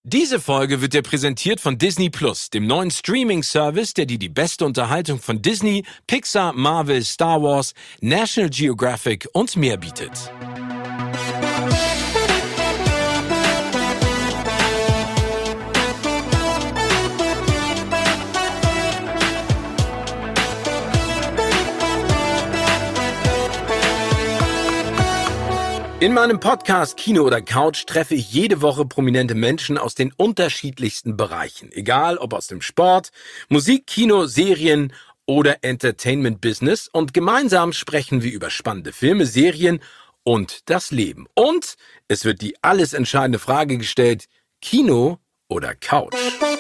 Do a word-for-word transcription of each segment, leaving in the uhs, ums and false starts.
Diese Folge wird dir präsentiert von Disney Plus, dem neuen Streaming-Service, der dir die beste Unterhaltung von Disney, Pixar, Marvel, Star Wars, National Geographic und mehr bietet. In meinem Podcast Kino oder Couch treffe ich jede Woche prominente Menschen aus den unterschiedlichsten Bereichen. Egal ob aus dem Sport, Musik, Kino, Serien oder Entertainment-Business. Und gemeinsam sprechen wir über spannende Filme, Serien und das Leben. Und es wird die alles entscheidende Frage gestellt: Kino oder Couch?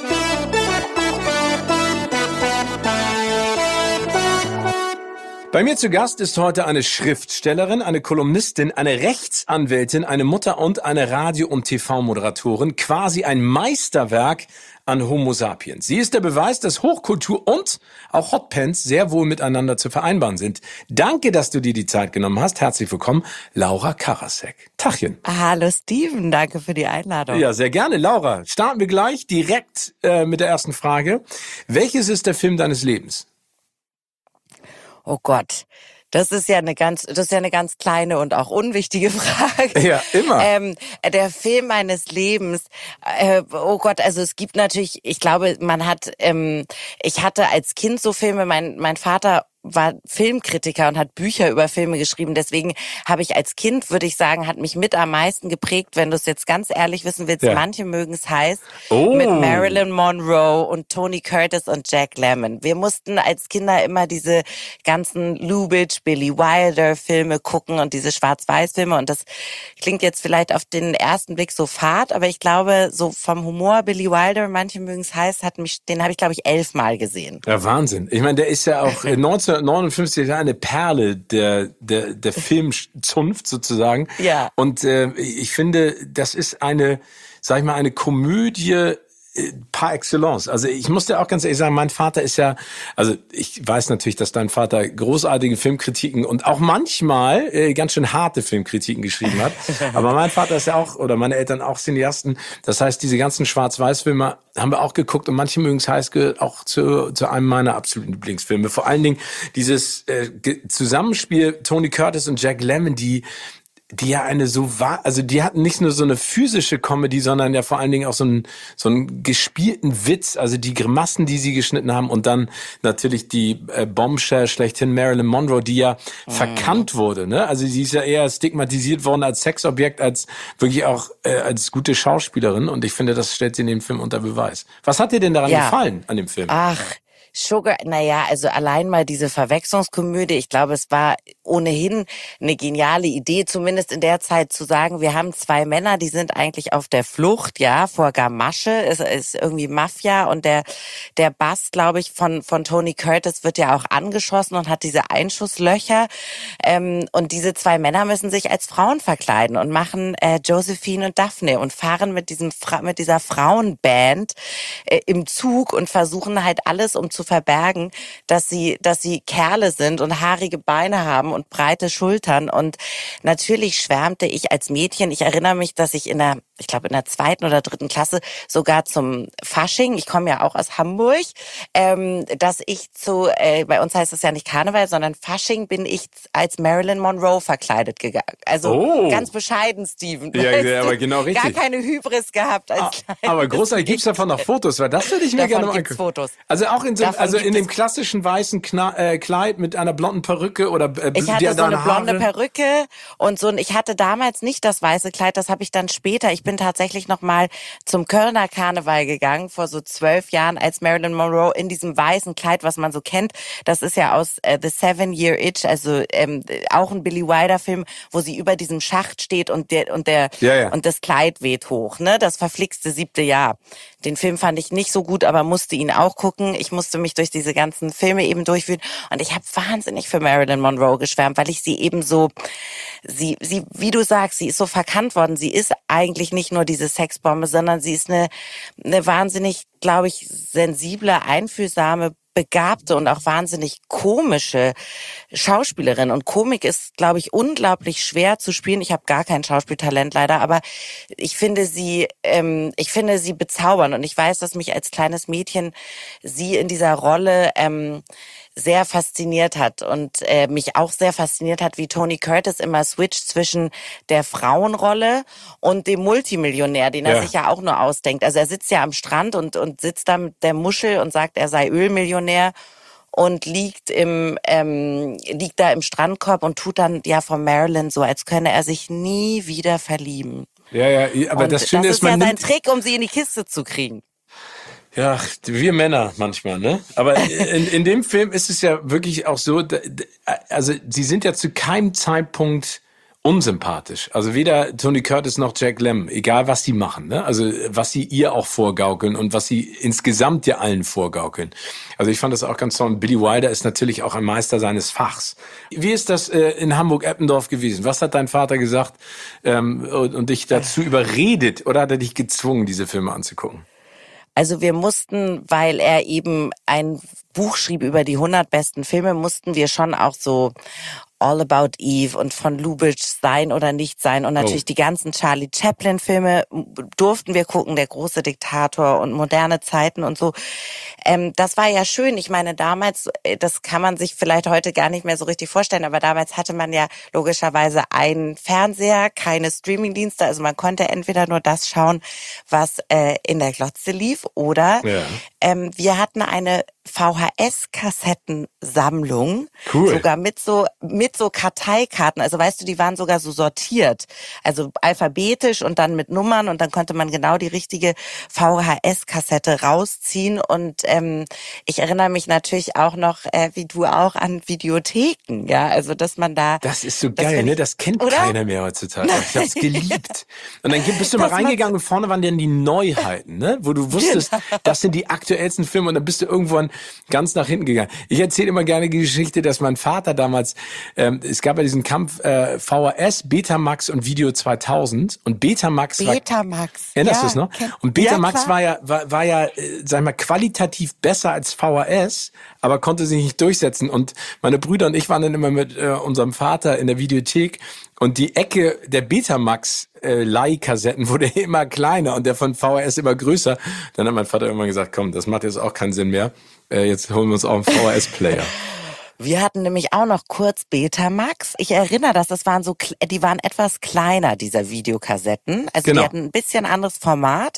Bei mir zu Gast ist heute eine Schriftstellerin, eine Kolumnistin, eine Rechtsanwältin, eine Mutter und eine Radio- und T V-Moderatorin. Quasi ein Meisterwerk an Homo sapiens. Sie ist der Beweis, dass Hochkultur und auch Hotpants sehr wohl miteinander zu vereinbaren sind. Danke, dass du dir die Zeit genommen hast. Herzlich willkommen, Laura Karasek. Tachchen. Hallo Steven, danke für die Einladung. Ja, sehr gerne. Laura, starten wir gleich direkt äh, mit der ersten Frage. Welches ist der Film deines Lebens? Oh Gott, das ist ja eine ganz, das ist ja eine ganz kleine und auch unwichtige Frage. Ja, immer. Ähm, der Film meines Lebens. Äh, oh Gott, also es gibt natürlich, ich glaube, man hat, ähm, ich hatte als Kind so Filme. Mein mein Vater war Filmkritiker und hat Bücher über Filme geschrieben. Deswegen habe ich als Kind, würde ich sagen, hat mich mit am meisten geprägt, wenn du es jetzt ganz ehrlich wissen willst. Ja. Manche mögen es heiß. Oh. Mit Marilyn Monroe und Tony Curtis und Jack Lemmon. Wir mussten als Kinder immer diese ganzen Lubitsch, Billy Wilder Filme gucken und diese Schwarz-Weiß-Filme. Und das klingt jetzt vielleicht auf den ersten Blick so fad, aber ich glaube, so vom Humor Billy Wilder, manche mögen es heiß, hat mich, den habe ich, glaube ich, elfmal gesehen. Ja, Wahnsinn. Ich meine, der ist ja auch neunzehnhundertneunundfünfzig eine Perle der, der, der Filmzunft sozusagen. Ja. Und äh, ich finde, das ist eine, sag ich mal, eine Komödie par excellence. Also ich muss dir auch ganz ehrlich sagen, mein Vater ist ja, also ich weiß natürlich, dass dein Vater großartige Filmkritiken und auch manchmal äh, ganz schön harte Filmkritiken geschrieben hat. Aber mein Vater ist ja auch, oder meine Eltern auch Cineasten. Das heißt, diese ganzen Schwarz-Weiß-Filme haben wir auch geguckt und manche mögen es heiß gehört auch zu, zu einem meiner absoluten Lieblingsfilme. Vor allen Dingen dieses äh, Zusammenspiel Tony Curtis und Jack Lemmon, die die ja eine so war, also die hatten nicht nur so eine physische Comedy, sondern ja vor allen Dingen auch so einen so einen gespielten Witz, also die Grimassen, die sie geschnitten haben und dann natürlich die äh, Bombshell schlechthin Marilyn Monroe, die ja mm. verkannt wurde, ne? Also sie ist ja eher stigmatisiert worden als Sexobjekt, als wirklich auch äh, als gute Schauspielerin und ich finde, das stellt sie in dem Film unter Beweis. Was hat dir denn daran ja. gefallen an dem Film? Ach, Sugar, naja, also allein mal diese Verwechslungskomödie, ich glaube, es war ohnehin eine geniale Idee, zumindest in der Zeit zu sagen, wir haben zwei Männer, die sind eigentlich auf der Flucht, ja, vor Gamasche, es ist irgendwie Mafia und der der Bass, glaube ich, von von Tony Curtis wird ja auch angeschossen und hat diese Einschusslöcher ähm, und diese zwei Männer müssen sich als Frauen verkleiden und machen äh, Josephine und Daphne und fahren mit diesem Fra- mit dieser Frauenband äh, im Zug und versuchen halt alles, um zu verbergen, dass sie, dass sie Kerle sind und haarige Beine haben und breite Schultern. Und natürlich schwärmte ich als Mädchen. Ich erinnere mich, dass ich in der, ich glaube in der zweiten oder dritten Klasse sogar zum Fasching, ich komme ja auch aus Hamburg, ähm, dass ich zu, äh, bei uns heißt es ja nicht Karneval, sondern Fasching, bin ich als Marilyn Monroe verkleidet gegangen. Also oh. ganz bescheiden, Steven. Ja, ja, aber genau richtig. Gar keine Hybris gehabt als ah, kleines Aber großartig, gibt's davon noch Fotos? Weil das würde ich mir davon gerne mal gibt's angucken. Fotos. Also auch in so Also in dem es. klassischen weißen Kna- äh, Kleid mit einer blonden Perücke oder äh, ich hatte so eine blonde Haare. Perücke und so ein, ich hatte damals nicht das weiße Kleid, das habe ich dann später. Ich bin tatsächlich noch mal zum Kölner Karneval gegangen vor so zwölf Jahren als Marilyn Monroe in diesem weißen Kleid, was man so kennt. Das ist ja aus äh, The Seven Year Itch, also ähm, auch ein Billy Wilder Film, wo sie über diesem Schacht steht und der und der ja, ja. und das Kleid weht hoch, ne? Das verflixte siebte Jahr. Den Film fand ich nicht so gut, aber musste ihn auch gucken. Ich musste mich durch diese ganzen Filme eben durchführen und ich habe wahnsinnig für Marilyn Monroe geschwärmt, weil ich sie eben so, sie, sie, wie du sagst, sie ist so verkannt worden. Sie ist eigentlich nicht nur diese Sexbombe, sondern sie ist eine, eine wahnsinnig, glaube ich, sensible, einfühlsame begabte und auch wahnsinnig komische Schauspielerin. Und Komik ist, glaube ich, unglaublich schwer zu spielen. Ich habe gar kein Schauspieltalent leider, aber ich finde sie, ähm, ich finde sie bezaubernd. Und ich weiß, dass mich als kleines Mädchen sie in dieser Rolle ähm, sehr fasziniert hat und äh, mich auch sehr fasziniert hat, wie Tony Curtis immer switcht zwischen der Frauenrolle und dem Multimillionär, den er Ja. sich ja auch nur ausdenkt. Also er sitzt ja am Strand und und sitzt da mit der Muschel und sagt, er sei Ölmillionär und liegt im ähm, liegt da im Strandkorb und tut dann ja von Marilyn so, als könne er sich nie wieder verlieben. Ja, ja, aber Und das Schöne das ist, ist man ja sein nimmt, Trick, um sie in die Kiste zu kriegen. ja, wir Männer manchmal, ne? Aber in, in dem Film ist es ja wirklich auch so, d- d- also sie sind ja zu keinem Zeitpunkt unsympathisch. Also weder Tony Curtis noch Jack Lemmon, egal was die machen, ne? Also was sie ihr auch vorgaukeln und was sie insgesamt ja allen vorgaukeln. Also ich fand das auch ganz toll. Und Billy Wilder ist natürlich auch ein Meister seines Fachs. Wie ist das äh, in Hamburg-Eppendorf gewesen? Was hat dein Vater gesagt ähm, und, und dich dazu überredet oder hat er dich gezwungen, diese Filme anzugucken? Also wir mussten, weil er eben ein Buch schrieb über die hundert besten Filme, mussten wir schon auch so All About Eve und von Lubitsch Sein oder Nicht Sein und natürlich Oh. die ganzen Charlie Chaplin Filme durften wir gucken, Der große Diktator und Moderne Zeiten und so. Ähm, das war ja schön. Ich meine, damals, das kann man sich vielleicht heute gar nicht mehr so richtig vorstellen, aber damals hatte man ja logischerweise einen Fernseher, keine Streamingdienste, also man konnte entweder nur das schauen, was äh, in der Glotze lief, oder Ja. ähm, wir hatten eine V H S-Kassettensammlung, Cool. sogar mit so mit so Karteikarten. Also weißt du, die waren sogar so sortiert, also alphabetisch und dann mit Nummern und dann konnte man genau die richtige V H S-Kassette rausziehen. Und ähm, ich erinnere mich natürlich auch noch, äh, wie du auch, an Videotheken, ja, also dass man da. Das ist so das geil, find ne? ich- Das kennt oder? keiner mehr heutzutage. Ich hab's geliebt. Und dann bist du mal Das man- reingegangen und vorne waren dann die Neuheiten, ne? Wo du wusstest, Genau. das sind die aktuellsten Filme und dann bist du irgendwann ganz nach hinten gegangen. Ich erzähle immer gerne die Geschichte, dass mein Vater damals, ähm, es gab ja diesen Kampf äh, V H S, Betamax und Video zweitausend und Betamax war... Betamax. Erinnerst ja, du es noch? kenn- Und Betamax ja, klar. war ja, war, war ja, äh, sag ich mal, qualitativ besser als V H S, aber konnte sich nicht durchsetzen. Und meine Brüder und ich waren dann immer mit äh, unserem Vater in der Videothek und die Ecke der Betamax äh, Leihkassetten wurde immer kleiner und der von V H S immer größer. Dann hat mein Vater irgendwann gesagt, komm, das macht jetzt auch keinen Sinn mehr. Äh, jetzt holen wir uns auch einen V H S-Player. Wir hatten nämlich auch noch kurz Betamax. Ich erinnere das, das waren so, kle- die waren etwas kleiner, diese Videokassetten. Also Genau. die hatten ein bisschen anderes Format.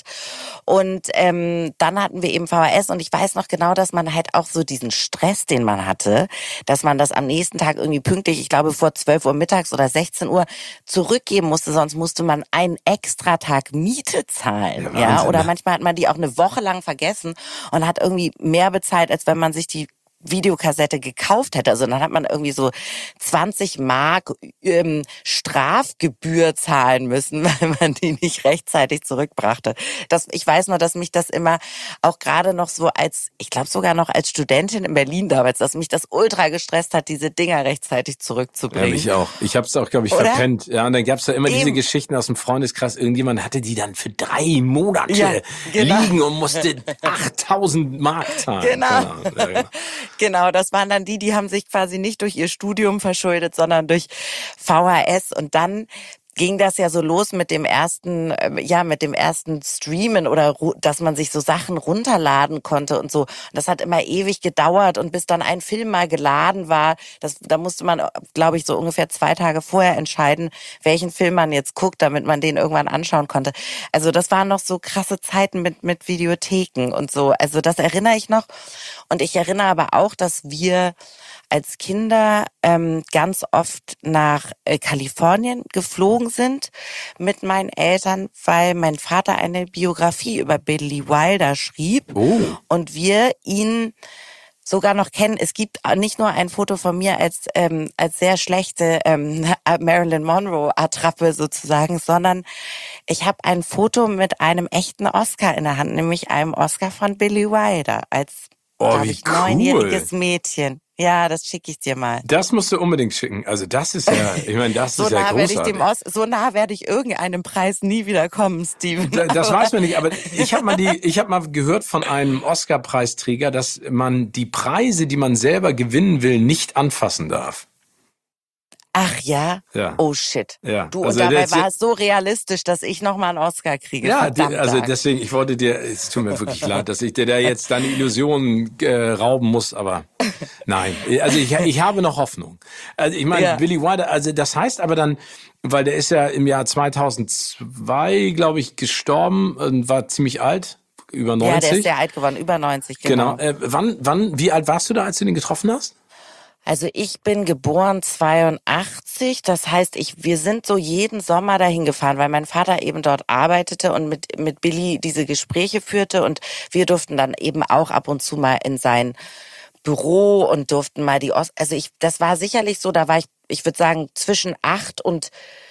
Und ähm, dann hatten wir eben V H S und ich weiß noch genau, dass man halt auch so diesen Stress, den man hatte, dass man das am nächsten Tag irgendwie pünktlich, ich glaube vor zwölf Uhr mittags oder sechzehn Uhr zurückgeben musste, sonst musste man einen extra Tag Miete zahlen. Ja, Ja, Wahnsinn, oder ne? manchmal hat man die auch eine Woche lang vergessen und hat irgendwie mehr bezahlt, als wenn man sich die Videokassette gekauft hätte. Also dann hat man irgendwie so zwanzig Mark ähm, Strafgebühr zahlen müssen, weil man die nicht rechtzeitig zurückbrachte. Das, ich weiß nur, dass mich das immer auch gerade noch so als, ich glaube sogar noch als Studentin in Berlin damals, dass mich das ultra gestresst hat, diese Dinger rechtzeitig Ja, zurückzubringen. mich auch. Ich hab's auch, glaube ich, Oder? verpennt. Ja, und dann gab's da immer diese Eben. Geschichten aus dem Freundeskreis. Irgendjemand hatte die dann für drei Monate Ja, genau. liegen und musste achttausend Mark zahlen. Genau. Keine Ahnung. Ja, genau. Genau, das waren dann die, die haben sich quasi nicht durch ihr Studium verschuldet, sondern durch V H S. Und dann ging das ja so los mit dem ersten, ähm, ja, mit dem ersten Streamen oder ru- dass man sich so Sachen runterladen konnte und so. Und das hat immer ewig gedauert und bis dann ein Film mal geladen war, das, da musste man, glaube ich, so ungefähr zwei Tage vorher entscheiden, welchen Film man jetzt guckt, damit man den irgendwann anschauen konnte. Also das waren noch so krasse Zeiten mit, mit Videotheken und so. Also das erinnere ich noch. Und ich erinnere aber auch, dass wir als Kinder ähm, ganz oft nach äh, Kalifornien geflogen sind mit meinen Eltern, weil mein Vater eine Biografie über Billy Wilder schrieb Oh. und wir ihn sogar noch kennen. Es gibt nicht nur ein Foto von mir als ähm, als sehr schlechte ähm, Marilyn Monroe Attrappe sozusagen, sondern ich habe ein Foto mit einem echten Oscar in der Hand, nämlich einem Oscar von Billy Wilder als Oh, glaube wie ich, cool. neunjähriges Mädchen. Ja, das schicke ich dir mal. Das musst du unbedingt schicken. Also das ist ja, ich meine, das so ist ja nah großartig. Werde ich dem Os- so nah werde ich irgendeinem Preis nie wieder kommen, Steven. Da, das weiß man nicht, aber ich habe mal die, ich habe mal gehört von einem Oscar-Preisträger, dass man die Preise, die man selber gewinnen will, nicht anfassen darf. Ach ja? Ja. Oh shit. Ja. Du, Also und dabei das- war es so realistisch, dass ich nochmal einen Oscar kriege. Ja, die, Verdammt, also Dag. deswegen, ich wollte dir, es tut mir wirklich leid, dass ich dir da jetzt deine Illusionen äh, rauben muss, aber nein. Also ich, ich habe noch Hoffnung. Also ich meine, Ja. Billy Wilder, also das heißt aber dann, weil der ist ja im Jahr zweitausendzwei, glaube ich, gestorben und war ziemlich alt, über neunzig. Ja, der ist sehr alt geworden, über neunzig, genau. Genau. Äh, wann, wann, wie alt warst du da, als du den getroffen hast? Also ich bin geboren zweiundachtzig, das heißt, ich wir sind so jeden Sommer dahin gefahren, weil mein Vater eben dort arbeitete und mit mit Billy diese Gespräche führte und wir durften dann eben auch ab und zu mal in sein Büro und durften mal die Os also ich das war sicherlich so, da war ich ich würde sagen zwischen acht und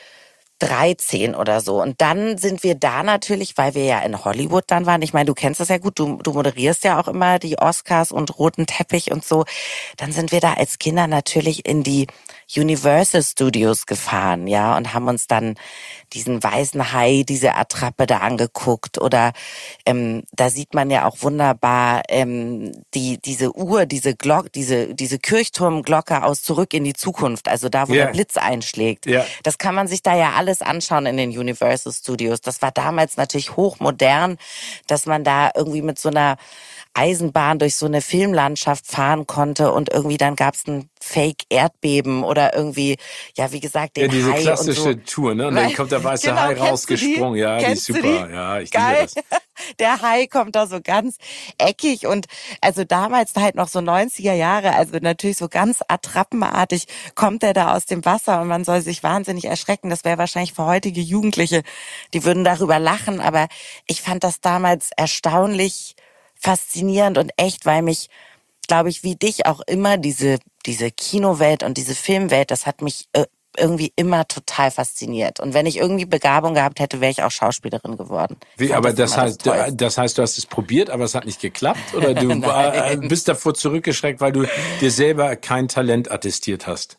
dreizehn oder so. Und dann sind wir da natürlich, weil wir ja in Hollywood dann waren. Ich meine, du kennst das ja gut, du, du moderierst ja auch immer die Oscars und roten Teppich und so. Dann sind wir da als Kinder natürlich in die Universal Studios gefahren, ja, und haben uns dann diesen weißen Hai, diese Attrappe da angeguckt. Oder ähm, da sieht man ja auch wunderbar ähm, die diese Uhr, diese Glock, diese diese Kirchturmglocke aus Zurück in die Zukunft, also da, wo Ja. der Blitz einschlägt. Ja. Das kann man sich da ja alles anschauen in den Universal Studios. Das war damals natürlich hochmodern, dass man da irgendwie mit so einer Eisenbahn durch so eine Filmlandschaft fahren konnte und irgendwie dann gab's ein Fake-Erdbeben oder irgendwie, ja, wie gesagt, den Ja, diese Hai klassische und so. Tour, ne? Und dann kommt der weiße Genau, Hai kennst du die? rausgesprungen. Ja, die ist Kennst du super. die? Ja, ich liebe Geil. das. Der Hai kommt da so ganz eckig und also damals halt noch so neunziger Jahre, also natürlich so ganz attrappenartig kommt er da aus dem Wasser und man soll sich wahnsinnig erschrecken. Das wäre wahrscheinlich für heutige Jugendliche, die würden darüber lachen, aber ich fand das damals erstaunlich faszinierend und echt, weil mich, glaube ich, wie dich auch immer diese diese Kinowelt und diese Filmwelt, das hat mich äh, irgendwie immer total fasziniert. Und wenn ich irgendwie Begabung gehabt hätte, wäre ich auch Schauspielerin geworden. Ich Wie, fand aber das immer heißt, Tollste. das heißt, du hast es probiert, aber es hat nicht geklappt? Oder du äh, bist davor zurückgeschreckt, weil du dir selber kein Talent attestiert hast?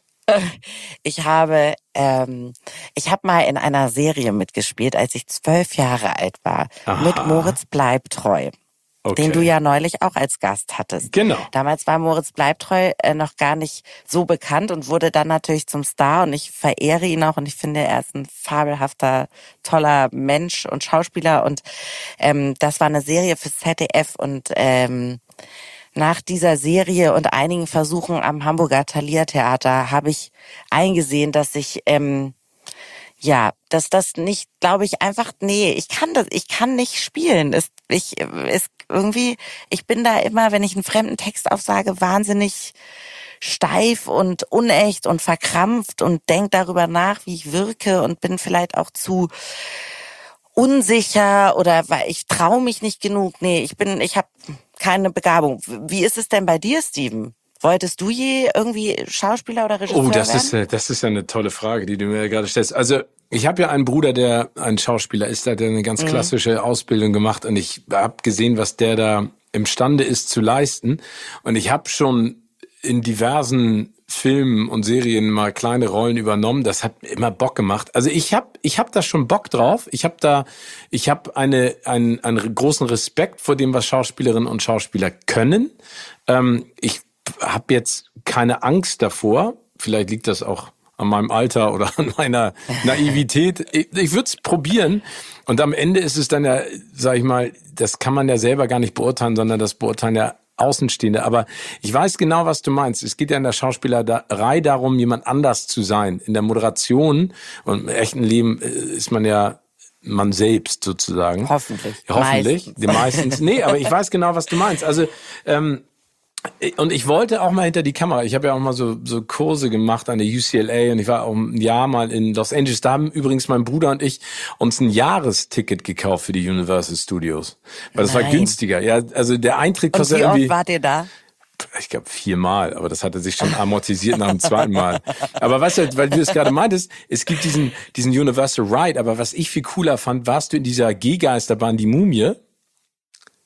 Ich habe, ähm, ich habe mal in einer Serie mitgespielt, als ich zwölf Jahre alt war, Aha. mit Moritz Bleibtreu. Okay. Den du ja neulich auch als Gast hattest. Genau. Damals war Moritz Bleibtreu äh, noch gar nicht so bekannt und wurde dann natürlich zum Star und ich verehre ihn auch und ich finde, er ist ein fabelhafter, toller Mensch und Schauspieler und ähm, das war eine Serie für Z D F und ähm, nach dieser Serie und einigen Versuchen am Hamburger Thalia Theater habe ich eingesehen, dass ich ähm, ja, dass das nicht, glaube ich, einfach, nee, ich kann das, ich kann nicht spielen. Es, ich, es irgendwie, ich bin da immer, wenn ich einen fremden Text aufsage, wahnsinnig steif und unecht und verkrampft und denk darüber nach, wie ich wirke und bin vielleicht auch zu unsicher oder weil ich traue mich nicht genug. Nee, ich bin, ich habe keine Begabung. Wie ist es denn bei dir, Steven? Wolltest du je irgendwie Schauspieler oder Regisseur Oh, das werden? ist, äh, das ist ja eine tolle Frage, die du mir gerade stellst. Also ich habe ja einen Bruder, der ein Schauspieler ist, der hat eine ganz klassische Ausbildung gemacht und ich habe gesehen, was der da imstande ist zu leisten. Und ich habe schon in diversen Filmen und Serien mal kleine Rollen übernommen. Das hat mir immer Bock gemacht. Also ich habe ich hab da schon Bock drauf. Ich habe da ich habe eine einen, einen großen Respekt vor dem, was Schauspielerinnen und Schauspieler können. Ähm, ich habe jetzt keine Angst davor. Vielleicht liegt das auch an meinem Alter oder an meiner Naivität. Ich, ich würde es probieren. Und am Ende ist es dann ja, sag ich mal, das kann man ja selber gar nicht beurteilen, sondern das beurteilen ja Außenstehende. Aber ich weiß genau, was du meinst. Es geht ja in der Schauspielerei darum, jemand anders zu sein. In der Moderation und im echten Leben ist man ja man selbst sozusagen. Hoffentlich. Ja, hoffentlich. Meistens. Die meistens. Nee, aber ich weiß genau, was du meinst. Also, ähm, und ich wollte auch mal hinter die Kamera. Ich habe ja auch mal so so Kurse gemacht an der U C L A und ich war auch ein Jahr mal in Los Angeles. Da haben übrigens mein Bruder und ich uns ein Jahresticket gekauft für die Universal Studios. Weil das war Nein. günstiger. Ja, also der Eintritt Und kostet wie irgendwie, oft wart ihr da? ich glaube viermal, aber das hatte sich schon amortisiert nach dem zweiten Mal. Aber weißt du, weil du es gerade meintest, es gibt diesen diesen Universal Ride, aber was ich viel cooler fand, warst du in dieser G-Geisterbahn, die Mumie?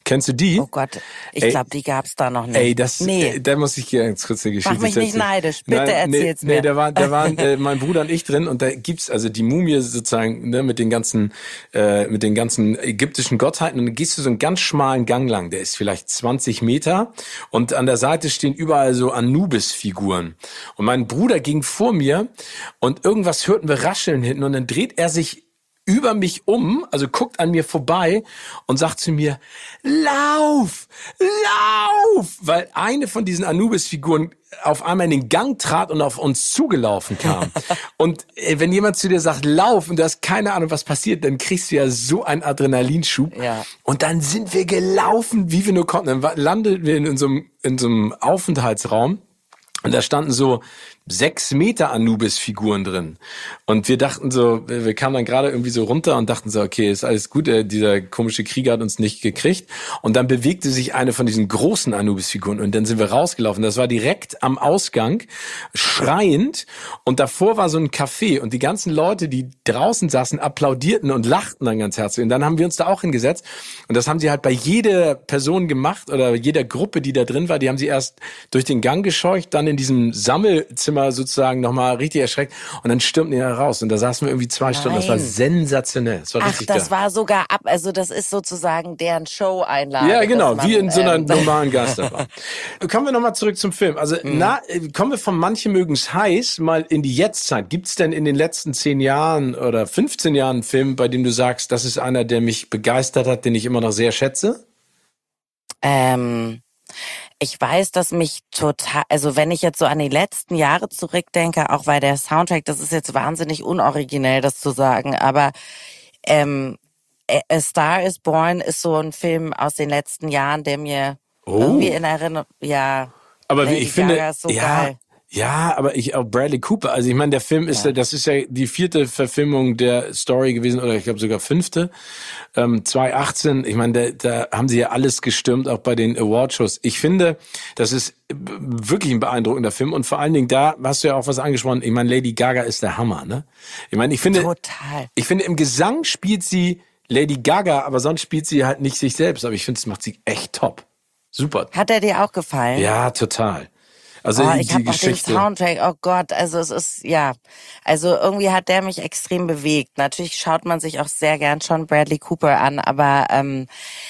Kennst du die? Oh Gott, ich glaube, die gab's da noch nicht. Ey, das, nee. äh, da muss ich dir ganz kurz eine Geschichte Mach mich nicht erzählen. neidisch, bitte Nein, erzähl's nee, mir. Nee, da waren, da waren äh, mein Bruder und ich drin und da gibt's also die Mumie sozusagen, ne, mit den ganzen, äh, mit den ganzen ägyptischen Gottheiten und dann gehst du so einen ganz schmalen Gang lang, der ist vielleicht zwanzig Meter und an der Seite stehen überall so Anubis-Figuren. Und mein Bruder ging vor mir und irgendwas hörten wir rascheln hinten und dann dreht er sich über mich um, also guckt an mir vorbei und sagt zu mir, lauf, lauf, weil eine von diesen Anubis-Figuren auf einmal in den Gang trat und auf uns zugelaufen kam. Und äh, wenn jemand zu dir sagt, lauf, und du hast keine Ahnung, was passiert, dann kriegst du ja so einen Adrenalinschub. Ja. Und dann sind wir gelaufen, wie wir nur konnten. Dann landeten wir in so einem, in so einem Aufenthaltsraum. Und da standen so sechs Meter Anubis-Figuren drin. Und wir dachten so, wir kamen dann gerade irgendwie so runter und dachten so, okay, ist alles gut, äh, dieser komische Krieger hat uns nicht gekriegt. Und dann bewegte sich eine von diesen großen Anubis-Figuren und dann sind wir rausgelaufen. Das war direkt am Ausgang, schreiend. Und davor war so ein Café und die ganzen Leute, die draußen saßen, applaudierten und lachten dann ganz herzlich. Und dann haben wir uns da auch hingesetzt. Und das haben sie halt bei jeder Person gemacht oder jeder Gruppe, die da drin war. Die haben sie erst durch den Gang gescheucht, dann in diesem Sammelzimmer sozusagen nochmal richtig erschreckt und dann stürmten die da raus und da saßen wir irgendwie zwei Stunden. Das war sensationell. Das war Ach, richtig das geil. war sogar ab, also das ist sozusagen deren Show-Einlage. Ja, genau, man, wie in so einer ähm, normalen Geisterbahn. Kommen wir nochmal zurück zum Film. Also, Mhm. na, kommen wir von Manche mögen's heiß mal in die Jetztzeit. Gibt's denn in den letzten zehn Jahren oder fünfzehn Jahren einen Film, bei dem du sagst, das ist einer, der mich begeistert hat, den ich immer noch sehr schätze? Ähm, ich weiß, dass mich total, also wenn ich jetzt so an die letzten Jahre zurückdenke, auch weil der Soundtrack, das ist jetzt wahnsinnig unoriginell, das zu sagen, aber ähm, A Star is Born ist so ein Film aus den letzten Jahren, der mir Oh. irgendwie in Erinnerung, ja, Aber wie Lady ich finde, Gaga ist so ja, geil. ja, aber ich auch Bradley Cooper. Also ich meine, der Film ist ja. Ja. das ist ja die vierte Verfilmung der Story gewesen oder ich glaube sogar fünfte. Ähm, zwanzig achtzehn. Ich meine, da, da haben sie ja alles gestürmt, auch bei den Awardshows. Ich finde, das ist wirklich ein beeindruckender Film und vor allen Dingen da hast du ja auch was angesprochen. Ich meine, Lady Gaga ist der Hammer, ne? Ich meine, ich finde, Total. ich finde im Gesang spielt sie Lady Gaga, aber sonst spielt sie halt nicht sich selbst. Aber ich finde, das macht sie echt top. Super. Hat er dir auch gefallen? Ja, total. Also Oh, die ich habe auch den Geschichte. Soundtrack, oh Gott, also es ist, ja, also irgendwie hat der mich extrem bewegt. Natürlich schaut man sich auch sehr gern schon Bradley Cooper an, aber ähm,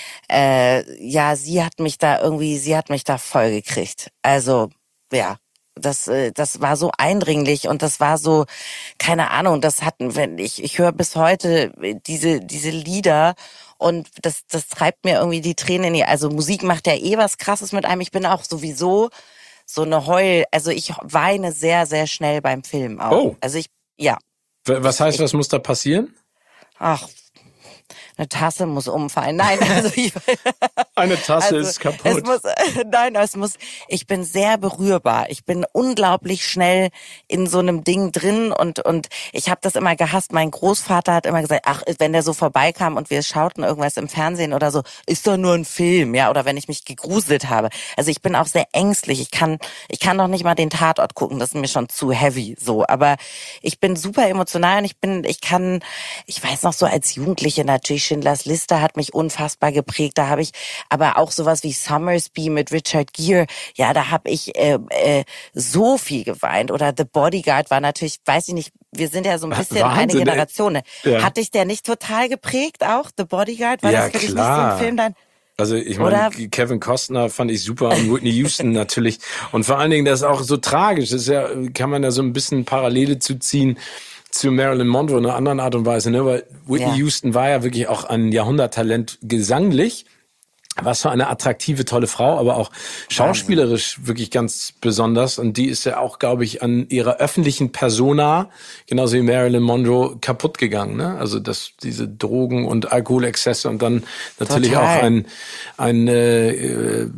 äh, ja, sie hat mich da irgendwie, sie hat mich da voll gekriegt. Also, ja, das äh, das war so eindringlich und das war so, keine Ahnung, das hatten, wenn ich, ich höre bis heute diese diese Lieder und das das treibt mir irgendwie die Tränen in die, also Musik macht ja eh was Krasses mit einem. Ich bin auch sowieso so eine Heul, also ich weine sehr, sehr schnell beim Film auch. Oh. Also ich, ja, W- Was heißt, Ich- was muss da passieren? ach, eine Tasse muss umfallen. Nein, also ich, Eine Tasse also, ist kaputt. Es muss, nein, es muss, ich bin sehr berührbar. Ich bin unglaublich schnell in so einem Ding drin und, und ich habe das immer gehasst. Mein Großvater hat immer gesagt, ach, wenn der so vorbeikam und wir schauten irgendwas im Fernsehen oder so, ist doch nur ein Film, ja, oder wenn ich mich gegruselt habe. Also ich bin auch sehr ängstlich. Ich kann, ich kann noch nicht mal den Tatort gucken. Das ist mir schon zu heavy, so. Aber ich bin super emotional und ich bin, ich kann, ich weiß noch so als Jugendliche natürlich, Schindlers Liste hat mich unfassbar geprägt. Da habe ich aber auch sowas wie Summersby mit Richard Gere. Ja, da habe ich äh, äh, so viel geweint. Oder The Bodyguard war natürlich, weiß ich nicht, wir sind ja so ein bisschen Wahnsinn, eine ey. Generation. Ne? Ja. Hat dich der nicht total geprägt auch, The Bodyguard? War Ja, das für dich klar. nicht so ein Film dann? Also ich meine, Oder- Kevin Costner fand ich super und Whitney Houston natürlich. Und vor allen Dingen, das ist auch so tragisch. Das ist ja, kann man da so ein bisschen Parallele zu ziehen zu Marilyn Monroe in einer anderen Art und Weise, ne? Weil Whitney Ja. Houston war ja wirklich auch ein Jahrhunderttalent gesanglich. Was für eine attraktive, tolle Frau, aber auch schauspielerisch wirklich ganz besonders. Und die ist ja auch, glaube ich, an ihrer öffentlichen Persona, genauso wie Marilyn Monroe, kaputt gegangen. Ne? Also das, diese Drogen- und Alkoholexzesse und dann natürlich Total. auch ein, ein äh,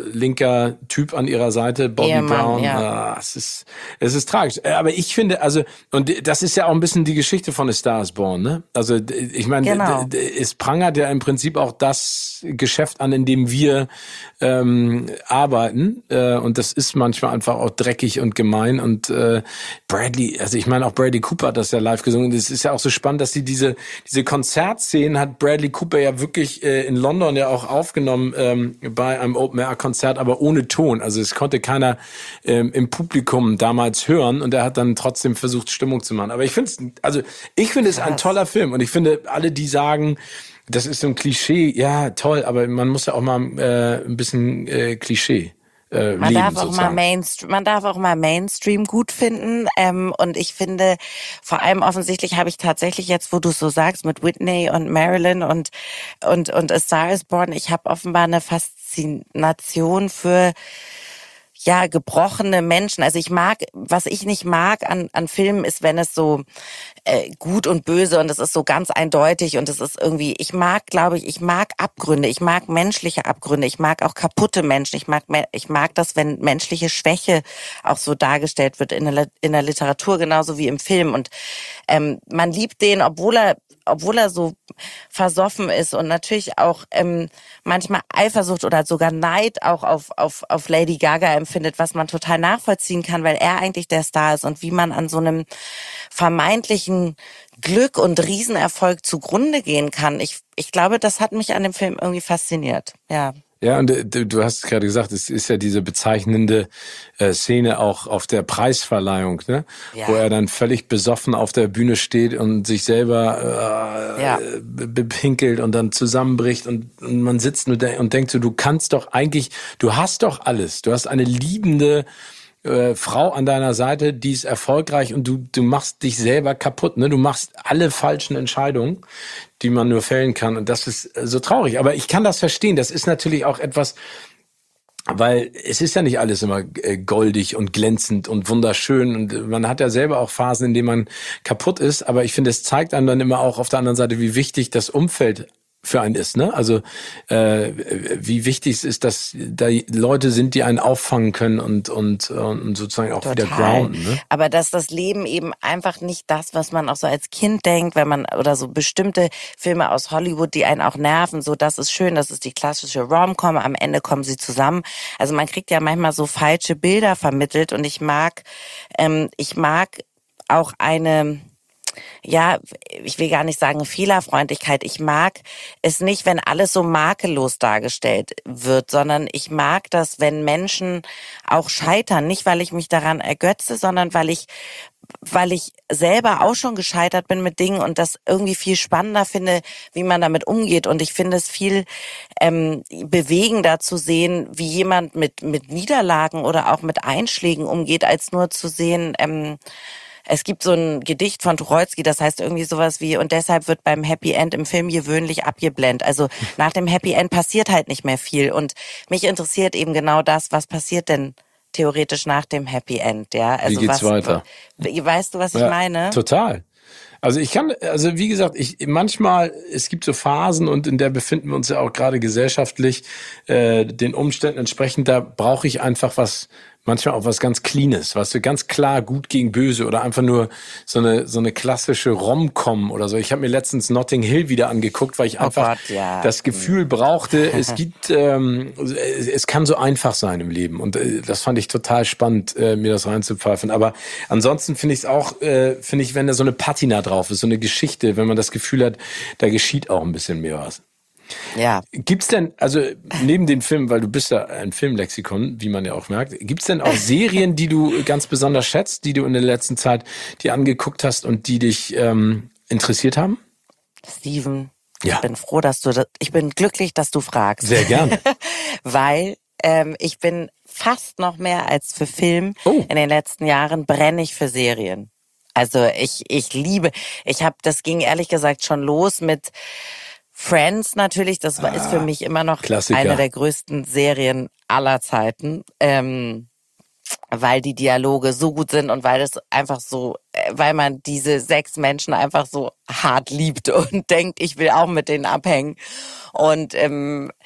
linker Typ an ihrer Seite, Bobby Ehemann, Brown. ja. Ah, es ist, es ist tragisch. Aber ich finde, also, und das ist ja auch ein bisschen die Geschichte von A Star is Born, ne? Also, ich meine, Genau. es prangert ja im Prinzip auch das Geschäft an, in dem wir ähm, arbeiten. Äh, und das ist manchmal einfach auch dreckig und gemein. Und äh, Bradley, also ich meine, auch Bradley Cooper hat das ja live gesungen. Es ist ja auch so spannend, dass sie diese, diese Konzertszenen hat Bradley Cooper ja wirklich äh, in London ja auch aufgenommen ähm, bei einem Open-Air-Konzert, aber ohne Ton. Also es konnte keiner ähm, im Publikum damals hören und er hat dann trotzdem versucht, Stimmung zu machen. Aber ich finde es, also ich finde es ein toller Film und ich finde, alle, die sagen, das ist so ein Klischee, ja, toll, aber man muss ja auch mal äh, ein bisschen äh, Klischee äh, Man leben, darf auch sozusagen. mal Mainstream, man darf auch mal Mainstream gut finden. Ähm, und ich finde, vor allem offensichtlich habe ich tatsächlich jetzt, wo du es so sagst, mit Whitney und Marilyn und und und A Star is Born, ich habe offenbar eine Faszination für ja, gebrochene Menschen. Also ich mag, was ich nicht mag an, an Filmen ist, wenn es so äh, gut und böse und es ist so ganz eindeutig und es ist irgendwie, ich mag, glaube ich, ich mag Abgründe, ich mag menschliche Abgründe, ich mag auch kaputte Menschen, ich mag, ich mag das, wenn menschliche Schwäche auch so dargestellt wird in der, in der Literatur, genauso wie im Film. Und ähm, man liebt den, obwohl er obwohl er so versoffen ist und natürlich auch ähm, manchmal Eifersucht oder sogar Neid auch auf, auf, auf Lady Gaga empfindet, was man total nachvollziehen kann, weil er eigentlich der Star ist und wie man an so einem vermeintlichen Glück und Riesenerfolg zugrunde gehen kann. Ich, ich glaube, das hat mich an dem Film irgendwie fasziniert, ja. Ja, und äh, du hast gerade gesagt, es ist ja diese bezeichnende äh, Szene auch auf der Preisverleihung, ne? Ja. Wo er dann völlig besoffen auf der Bühne steht und sich selber äh, Ja. bepinkelt und dann zusammenbricht und, und man sitzt und, und denkt so, du kannst doch eigentlich, du hast doch alles. Du hast eine liebende äh, Frau an deiner Seite, die ist erfolgreich und du, du machst dich selber kaputt, ne? Du machst alle falschen Entscheidungen, die man nur fällen kann. Und das ist so traurig. Aber ich kann das verstehen. Das ist natürlich auch etwas, weil es ist ja nicht alles immer goldig und glänzend und wunderschön. Und man hat ja selber auch Phasen, in denen man kaputt ist. Aber ich finde, es zeigt einem dann immer auch auf der anderen Seite, wie wichtig das Umfeld für einen ist, ne? Also äh, wie wichtig es ist, dass da Leute sind, die einen auffangen können und und, und sozusagen auch Total. wieder grounden, ne? Aber dass das Leben eben einfach nicht das, was man auch so als Kind denkt, wenn man oder so bestimmte Filme aus Hollywood, die einen auch nerven, so das ist schön, das ist die klassische Rom-Com, am Ende kommen sie zusammen. Also man kriegt ja manchmal so falsche Bilder vermittelt und ich mag, ähm, ich mag auch eine ja, ich will gar nicht sagen Fehlerfreundlichkeit. Ich mag es nicht, wenn alles so makellos dargestellt wird, sondern ich mag das, wenn Menschen auch scheitern. Nicht, weil ich mich daran ergötze, sondern weil ich weil ich selber auch schon gescheitert bin mit Dingen und das irgendwie viel spannender finde, wie man damit umgeht. Und ich finde es viel ähm, bewegender zu sehen, wie jemand mit mit Niederlagen oder auch mit Einschlägen umgeht, als nur zu sehen, ähm, es gibt so ein Gedicht von Tucholsky, das heißt irgendwie sowas wie, und deshalb wird beim Happy End im Film gewöhnlich abgeblendet. Also nach dem Happy End passiert halt nicht mehr viel. Und mich interessiert eben genau das, was passiert denn theoretisch nach dem Happy End, ja? Also wie geht's was, weiter? Weißt du, was ich ja, meine? Total. Also ich kann, also wie gesagt, ich manchmal, es gibt so Phasen und in der befinden wir uns ja auch gerade gesellschaftlich, äh, den Umständen entsprechend, da brauche ich einfach was, manchmal auch was ganz Cleanes, was so ganz klar gut gegen böse oder einfach nur so eine so eine klassische Rom-Com oder so. Ich habe mir letztens Notting Hill wieder angeguckt, weil ich Oh einfach Gott, ja. das Gefühl brauchte, es gibt, ähm, es kann so einfach sein im Leben und äh, das fand ich total spannend, äh, mir das reinzupfeifen. Aber ansonsten finde ich es auch, äh, finde ich, wenn da so eine Patina drauf ist, so eine Geschichte, wenn man das Gefühl hat, da geschieht auch ein bisschen mehr was. Ja. Gibt's denn, also neben den Filmen, weil du bist ja ein Filmlexikon, wie man ja auch merkt, gibt's denn auch Serien, die du ganz besonders schätzt, die du in der letzten Zeit dir angeguckt hast und die dich ähm, interessiert haben? Steven, Ja. ich bin froh, dass du das, ich bin glücklich, dass du fragst. Sehr gerne. Weil ähm, ich bin fast noch mehr als für Film. Oh. In den letzten Jahren brenne ich für Serien. Also ich ich liebe, ich habe, das ging ehrlich gesagt schon los mit Friends natürlich, das war, Ah, ist für mich immer noch Klassiker. eine der größten Serien aller Zeiten, ähm, weil die Dialoge so gut sind und weil es einfach so, äh, weil man diese sechs Menschen einfach so hart liebt und denkt, ich will auch mit denen abhängen. Und ähm,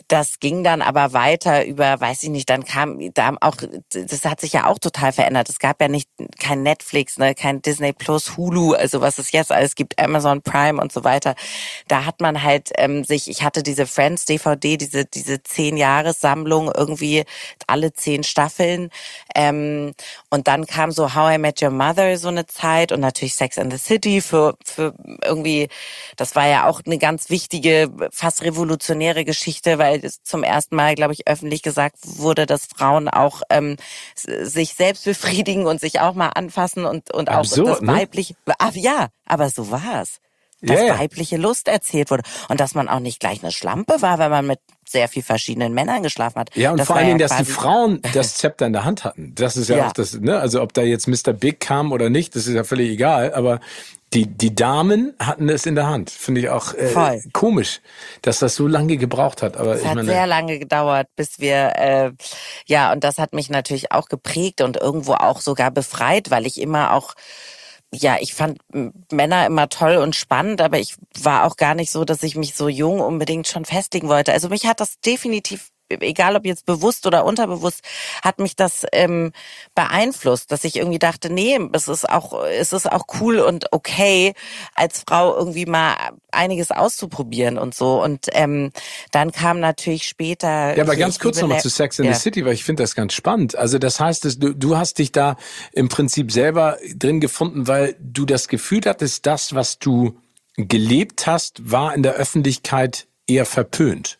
das ging dann aber weiter über, weiß ich nicht, dann kam da auch, das hat sich ja auch total verändert. Es gab ja nicht kein Netflix, ne, kein Disney Plus, Hulu, also was es jetzt alles gibt, Amazon Prime und so weiter. Da hat man halt ähm, sich, ich hatte diese Friends D V D, diese diese zehn Jahressammlung, irgendwie alle zehn Staffeln. Ähm, und dann kam so How I Met Your Mother so eine Zeit und natürlich Sex and the City für für irgendwie, das war ja auch eine ganz wichtige, fast revolutionäre Geschichte, weil es zum ersten Mal, glaube ich, öffentlich gesagt wurde, dass Frauen auch ähm, sich selbst befriedigen und sich auch mal anfassen und und auch Absurd, das ne? weibliche, ah, ja, aber so war's. Dass Ja, ja. weibliche Lust erzählt wurde und dass man auch nicht gleich eine Schlampe war, wenn man mit sehr viel verschiedenen Männern geschlafen hat. Ja, und das vor war allen ja Dingen, dass die quasi Frauen das Zepter in der Hand hatten. Das ist ja, Ja. auch das, ne? Also ob da jetzt Mister Big kam oder nicht, das ist ja völlig egal. Aber die, die Damen hatten es in der Hand. Finde ich auch äh, Voll. komisch, dass das so lange gebraucht hat. Aber Es ich hat meine, sehr lange gedauert, bis wir, äh, ja, und das hat mich natürlich auch geprägt und irgendwo auch sogar befreit, weil ich immer auch, ja, ich fand m- Männer immer toll und spannend, aber ich war auch gar nicht so, dass ich mich so jung unbedingt schon festlegen wollte. Also mich hat das definitiv, egal ob jetzt bewusst oder unterbewusst, hat mich das ähm, beeinflusst, dass ich irgendwie dachte, nee, es ist auch, es ist auch cool und okay, als Frau irgendwie mal einiges auszuprobieren und so. Und ähm, dann kam natürlich später. ja, aber hier, ganz ich kurz liebe nochmal Ne- zu Sex in ja. the City, weil ich finde das ganz spannend. Also das heißt, dass du, du hast dich da im Prinzip selber drin gefunden, weil du das Gefühl hattest, das, was du gelebt hast, war in der Öffentlichkeit eher verpönt.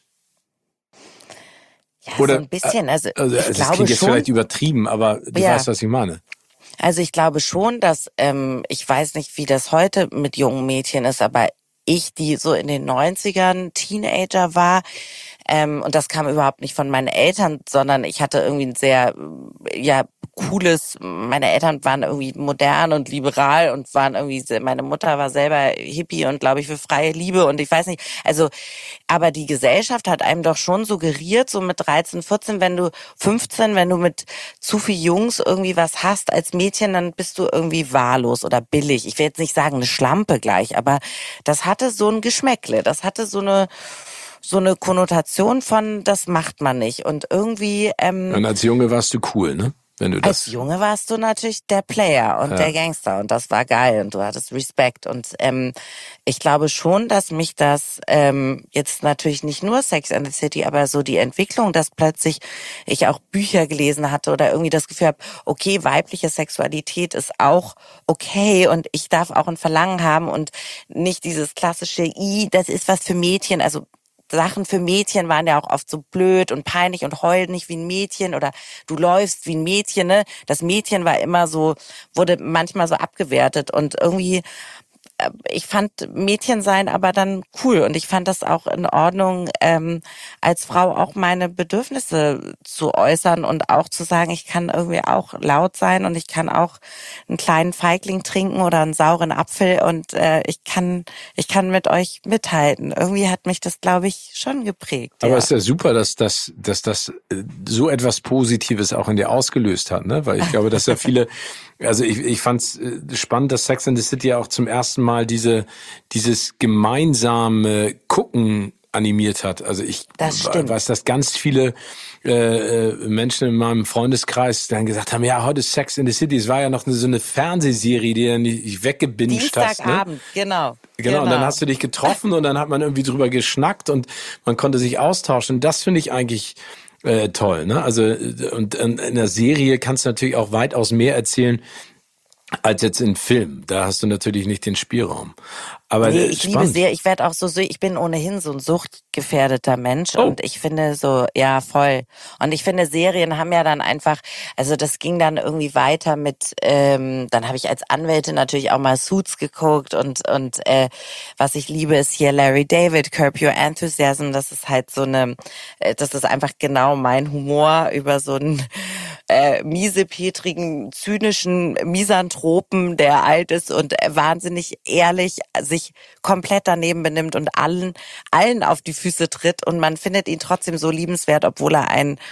Ja, Oder, so ein bisschen. Also Also ich das glaube klingt jetzt schon. vielleicht übertrieben, aber du Ja. weißt, was ich meine. Also ich glaube schon, dass, ähm, ich weiß nicht, wie das heute mit jungen Mädchen ist, aber ich, die so in den neunzigern Teenager war, ähm, und das kam überhaupt nicht von meinen Eltern, sondern ich hatte irgendwie ein sehr, äh, ja, cooles, meine Eltern waren irgendwie modern und liberal und waren irgendwie, sehr, meine Mutter war selber Hippie und glaube ich für freie Liebe und ich weiß nicht, also, aber die Gesellschaft hat einem doch schon suggeriert, so mit dreizehn, vierzehn, wenn du fünfzehn, wenn du mit zu viel Jungs irgendwie was hast als Mädchen, dann bist du irgendwie wahllos oder billig. Ich will jetzt nicht sagen eine Schlampe gleich, aber das hatte so ein Geschmäckle, das hatte so eine so eine Konnotation von, das macht man nicht. Und irgendwie ähm, Und als Junge warst du cool, ne? Wenn du als das. Junge warst du natürlich der Player und Ja. der Gangster und das war geil und du hattest Respekt und ähm, ich glaube schon, dass mich das ähm, jetzt natürlich nicht nur Sex and the City, aber so die Entwicklung, dass plötzlich ich auch Bücher gelesen hatte oder irgendwie das Gefühl habe, okay, weibliche Sexualität ist auch okay und ich darf auch ein Verlangen haben und nicht dieses klassische I, das ist was für Mädchen, also Sachen für Mädchen waren ja auch oft so blöd und peinlich und heul nicht wie ein Mädchen oder du läufst wie ein Mädchen, ne? Das Mädchen war immer so, wurde manchmal so abgewertet und irgendwie, äh, ich fand Mädchen sein aber dann cool und ich fand das auch in Ordnung, ähm, als Frau auch meine Bedürfnisse zu äußern und auch zu sagen, ich kann irgendwie auch laut sein und ich kann auch einen kleinen Feigling trinken oder einen sauren Apfel und äh, ich kann ich kann mit euch mithalten. Irgendwie hat mich das, glaube ich, schon geprägt. Aber ja. es ist ja super, dass das, dass das äh, so etwas Positives auch in dir ausgelöst hat, ne? Weil ich glaube, dass ja viele, also ich, ich fand es spannend, dass Sex and the City ja auch zum ersten Mal diese, dieses gemeinsame Gucken animiert hat. Also ich Das stimmt. weiß, dass ganz viele äh, Menschen in meinem Freundeskreis dann gesagt haben, ja, heute ist Sex in the City. Es war ja noch eine, so eine Fernsehserie, die du nicht weggebinged hast. Ne? Dienstagabend, genau. Genau, und dann hast du dich getroffen und dann hat man irgendwie drüber geschnackt und man konnte sich austauschen. Das finde ich eigentlich äh, toll. Ne? Also äh, und in, in der Serie kannst du natürlich auch weitaus mehr erzählen als jetzt in Film. Da hast du natürlich nicht den Spielraum. Aber Nee, äh, ich liebe spannend. sehr, ich werde auch so, so, ich bin ohnehin so ein suchtgefährdeter Mensch Oh. und ich finde so, ja, voll. Und ich finde, Serien haben ja dann einfach, also das ging dann irgendwie weiter mit, ähm, dann habe ich als Anwältin natürlich auch mal Suits geguckt und, und äh, was ich liebe ist hier Larry David, Curb Your Enthusiasm, das ist halt so eine, äh, das ist einfach genau mein Humor über so einen äh, miesepetrigen, zynischen Misanthropen, der alt ist und wahnsinnig ehrlich sich komplett daneben benimmt und allen, allen auf die Füße tritt und man findet ihn trotzdem so liebenswert, obwohl er ein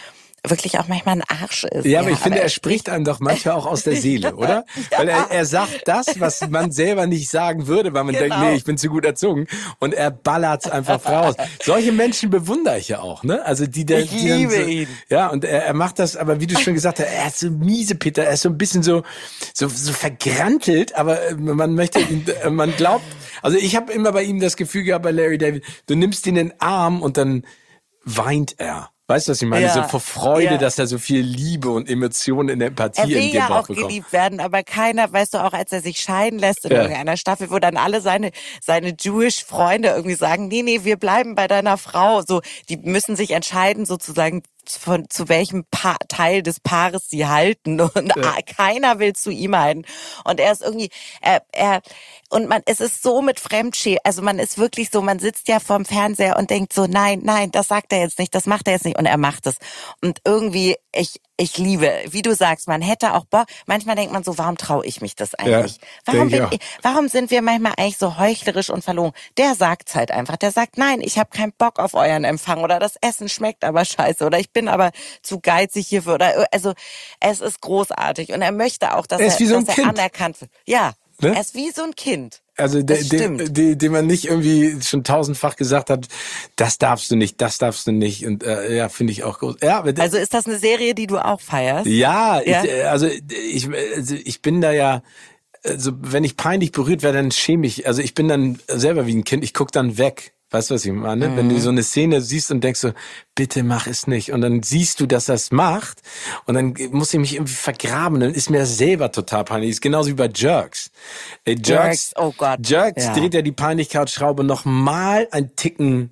wirklich auch manchmal ein Arsch ist. Ja, aber ich finde, er spricht einem doch manchmal auch aus der Seele, oder? Ja. Weil er, er sagt das, was man selber nicht sagen würde, weil man Genau. denkt, nee, ich bin zu gut erzogen. Und er ballert's einfach raus. Solche Menschen bewundere ich ja auch, ne? Also die, der, Ich die dann liebe so, ihn. Ja, und er, er macht das, aber wie du schon gesagt hast, er ist so miese, Peter, er ist so ein bisschen so, so, so vergrantelt, aber man möchte ihn, man glaubt, also ich habe immer bei ihm das Gefühl gehabt, bei Larry David, du nimmst ihn in den Arm und dann weint er. Weißt du, was ich meine? Ja, so vor Freude, ja. dass er so viel Liebe und Emotionen in der Empathie Er will in ja Bauch auch bekommt. geliebt werden, aber keiner, weißt du, auch als er sich scheiden lässt in Ja. irgendeiner Staffel, wo dann alle seine seine Jewish Freunde irgendwie sagen, nee, nee, wir bleiben bei deiner Frau. So, die müssen sich entscheiden sozusagen, von zu welchem pa- Teil des Paares sie halten, und Ja. keiner will zu ihm halten. Und er ist irgendwie, er, er und man, es ist so mit Fremdschämen, also man ist wirklich so, man sitzt ja vorm Fernseher und denkt so, nein, nein, das sagt er jetzt nicht, das macht er jetzt nicht, und er macht es. Und irgendwie, ich ich liebe, wie du sagst, man hätte auch Bock, manchmal denkt man so, warum traue ich mich das eigentlich? Ja, warum, denk bin ich ich, warum sind wir manchmal eigentlich so heuchlerisch und verlogen? Der sagt's halt einfach, der sagt, nein, ich habe keinen Bock auf euren Empfang, oder das Essen schmeckt aber scheiße, oder ich bin aber zu geizig hierfür, oder also es ist großartig, und er möchte auch, dass Er er, ist wie so ein dass er Kind. anerkannt wird. Ja, Ne? er ist wie so ein Kind. Also der, Das der, stimmt. der, dem man nicht irgendwie schon tausendfach gesagt hat, das darfst du nicht, das darfst du nicht. Und äh, ja, finde ich auch groß. Ja, aber Also ist das eine Serie, die du auch feierst? ja, Ja? Ich, äh, also ich, also ich bin da ja, also wenn ich peinlich berührt werde, dann schäme ich. Also ich bin dann selber wie ein Kind, ich guck dann weg. Weißt du, was ich meine? Mhm. Wenn du so eine Szene siehst und denkst so, bitte mach es nicht. Und dann siehst du, dass er es macht. Und dann muss ich mich irgendwie vergraben. Dann ist mir das selber total peinlich. Das ist genauso wie bei Jerks. Ey, Jerks, Jerks, oh Gott. Jerks Ja. dreht ja die Peinlichkeitsschraube noch mal ein Ticken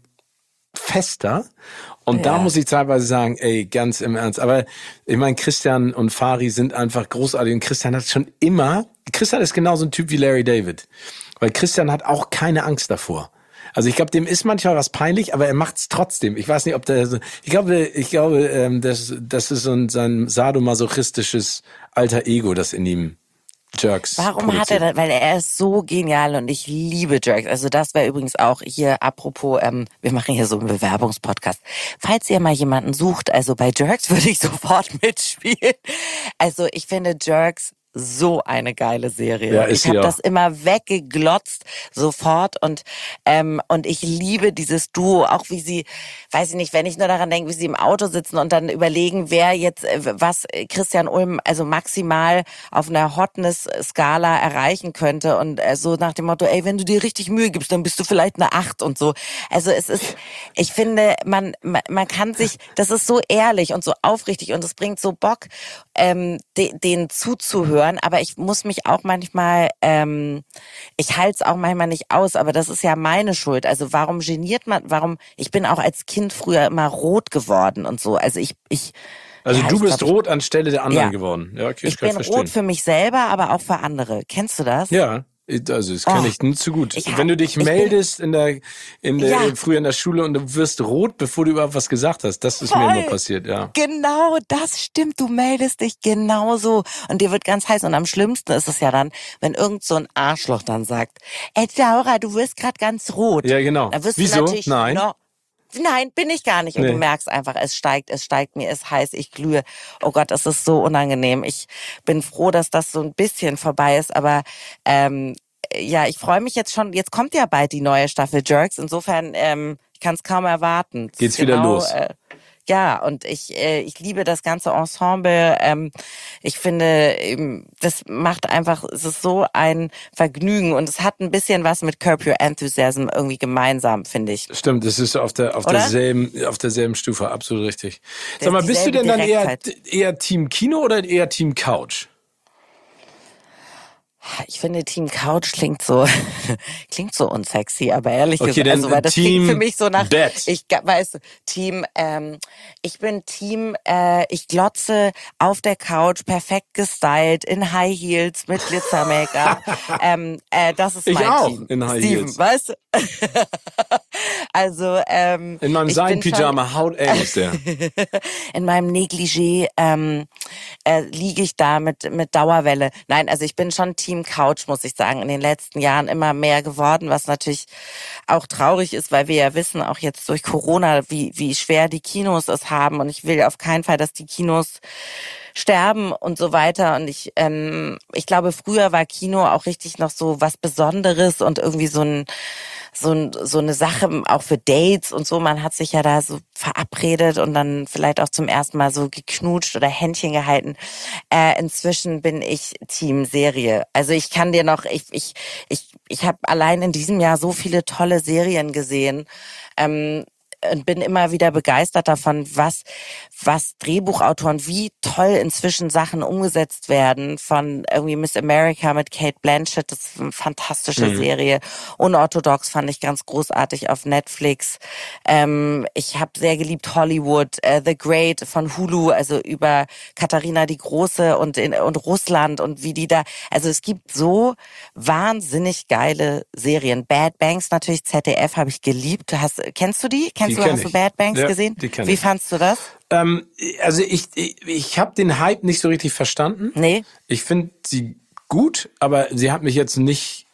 fester. Und da Ja. muss ich teilweise sagen, ey, ganz im Ernst. Aber ich meine, Christian und Fari sind einfach großartig. Und Christian hat schon immer, Christian ist genauso ein Typ wie Larry David. Weil Christian hat auch keine Angst davor. Also ich glaube, dem ist manchmal was peinlich, aber er macht's trotzdem. Ich weiß nicht, ob der so, ich glaube, ich glaube, ähm, das, das ist so ein, sein sadomasochistisches alter Ego, das in ihm Jerks Warum hat er produziert. das? Weil er ist so genial, und ich liebe Jerks. Also das wäre übrigens auch hier, apropos, ähm, wir machen hier so einen Bewerbungspodcast. Falls ihr mal jemanden sucht, also bei Jerks würde ich sofort mitspielen. Also ich finde Jerks so eine geile Serie. Ja, ist ich habe sie auch. das immer weggeglotzt sofort, und ähm, und ich liebe dieses Duo, auch wie sie, weiß ich nicht, wenn ich nur daran denke, wie sie im Auto sitzen und dann überlegen, wer jetzt äh, was Christian Ulm also maximal auf einer Hotness-Skala erreichen könnte, und äh, so nach dem Motto, ey, wenn du dir richtig Mühe gibst, dann bist du vielleicht eine Acht und so. Also es ist, ich finde, man man, man kann sich, das ist so ehrlich und so aufrichtig, und es bringt so Bock, ähm, de, denen zuzuhören. Aber ich muss mich auch manchmal, ähm, ich halte es auch manchmal nicht aus, aber das ist ja meine Schuld. Also warum geniert man, warum, ich bin auch als Kind früher immer rot geworden und so. Also ich, ich, Also ja, du ich bist glaub, rot anstelle der anderen Ja. geworden. Ja, okay, ich kann bin verstehen. rot für mich selber, aber auch für andere. Kennst du das? Ja, also das kenne Oh, ich nur zu gut. ich hab- Wenn du dich ich bin- meldest in der, in der Ja. früher in der Schule und du wirst rot, bevor du überhaupt was gesagt hast, das ist mir Voll. immer passiert, ja. Genau, das stimmt. Du meldest dich genauso, und dir wird ganz heiß. Und am schlimmsten ist es ja dann, wenn irgend so ein Arschloch dann sagt, ey Laura, du wirst gerade ganz rot. Ja, genau. Da wirst Wieso? du natürlich Nein. noch, nein, bin ich gar nicht. Und Nee. du merkst einfach, es steigt, es steigt, mir ist heiß, ich glühe. Oh Gott, das ist so unangenehm. Ich bin froh, dass das so ein bisschen vorbei ist, aber ähm, ja, ich freue mich jetzt schon. Jetzt kommt ja bald die neue Staffel Jerks. Insofern, ähm, ich kann es kaum erwarten. Es Geht's ist wieder genau, los. Äh, ja, und ich äh, ich liebe das ganze Ensemble. Ähm, ich finde, ähm, das macht einfach, es ist so ein Vergnügen, und es hat ein bisschen was mit Curb Your Enthusiasm irgendwie gemeinsam, finde ich. Stimmt, das ist auf der auf Oder? derselben auf derselben Stufe, absolut richtig. Das Sag mal, ist bist du dieselbe denn dann eher Direktheit. eher Team Kino oder eher Team Couch? Ich finde, Team Couch klingt so klingt so unsexy, aber ehrlich Okay, gesagt, dann also weil das Team klingt für mich so nach, Bett. ich ga- weißt du, Team, ähm, ich bin Team, äh, ich glotze auf der Couch, perfekt gestylt, in High Heels mit Glitzer-Make-up. ähm, äh, das ist Ich mein auch, Team. in High Steven, Heels. weißt du? Also, ähm, In meinem ich bin schon- Sein-Pyjama, hauteng ist der. in meinem Negligé, ähm, äh, liege ich da mit mit Dauerwelle. Nein, also ich bin schon Team Couch, muss ich sagen, in den letzten Jahren immer mehr geworden, was natürlich auch traurig ist, weil wir ja wissen, auch jetzt durch Corona, wie wie schwer die Kinos es haben, und ich will auf keinen Fall, dass die Kinos sterben und so weiter. Und ich ähm, ich glaube, früher war Kino auch richtig noch so was Besonderes und irgendwie so ein so, so eine Sache auch für Dates und so. Man hat sich ja da so verabredet und dann vielleicht auch zum ersten Mal so geknutscht oder Händchen gehalten. Äh, inzwischen bin ich Team Serie. Also ich kann dir noch, ich ich ich ich habe allein in diesem Jahr so viele tolle Serien gesehen. Ähm, und bin immer wieder begeistert davon, was was Drehbuchautoren, wie toll inzwischen Sachen umgesetzt werden. Von irgendwie Miss America mit Cate Blanchett, das ist eine fantastische mhm. Serie. Unorthodox fand ich ganz großartig auf Netflix. Ähm, ich habe sehr geliebt Hollywood, äh, The Great von Hulu, also über Katharina die Große und in und Russland und wie die da. Also es gibt so wahnsinnig geile Serien. Bad Banks natürlich, Z D F habe ich geliebt. Hast, kennst du die? Kennst die du, hast du Bad Banks ja, gesehen? Die kenn Wie ich. fandst du das? Ähm, also ich, ich, ich habe den Hype nicht so richtig verstanden. Nee. Ich finde sie gut, aber sie hat mich jetzt nicht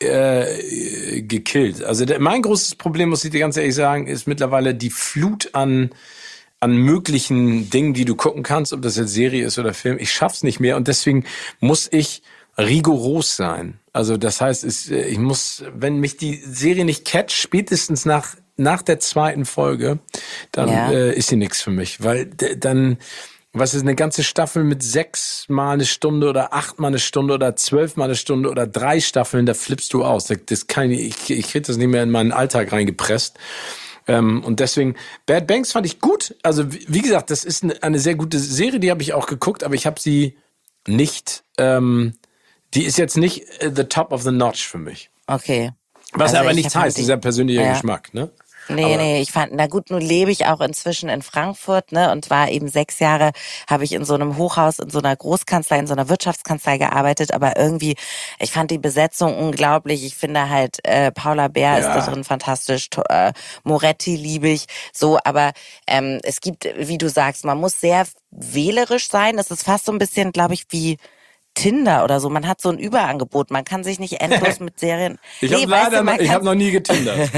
äh, gekillt. Also der, mein großes Problem, muss ich dir ganz ehrlich sagen, ist mittlerweile die Flut an an möglichen Dingen, die du gucken kannst, ob das jetzt Serie ist oder Film. Ich schaff's nicht mehr und deswegen muss ich rigoros sein. Also das heißt, ich muss, wenn mich die Serie nicht catcht, spätestens nach nach der zweiten Folge, dann ja. äh, ist sie nichts für mich, weil d- dann, was ist eine ganze Staffel mit sechs mal eine Stunde oder acht mal eine Stunde oder zwölf mal eine Stunde oder drei Staffeln, da flippst du aus. Das kann ich, ich krieg das nicht mehr in meinen Alltag reingepresst. Ähm, und deswegen, Bad Banks fand ich gut. Also wie, wie gesagt, das ist eine, eine sehr gute Serie, die habe ich auch geguckt, aber ich habe sie nicht, ähm, die ist jetzt nicht uh, the top of the notch für mich. Okay. Was also aber nichts heißt, die, das ist ja persönlicher ja. Geschmack, ne? Nee, aber nee, ich fand, na gut, nun lebe ich auch inzwischen in Frankfurt, ne, und war eben sechs Jahre, habe ich in so einem Hochhaus, in so einer Großkanzlei, in so einer Wirtschaftskanzlei gearbeitet, aber irgendwie, ich fand die Besetzung unglaublich. Ich finde halt, äh, Paula Bär ja. ist da drin fantastisch, äh, Moretti liebe ich, so, aber ähm, es gibt, wie du sagst, man muss sehr wählerisch sein. Es ist fast so ein bisschen, glaube ich, wie Tinder oder so. Man hat so ein Überangebot. Man kann sich nicht endlos mit Serien... ich habe nee, leider noch, ich hab noch nie getindert.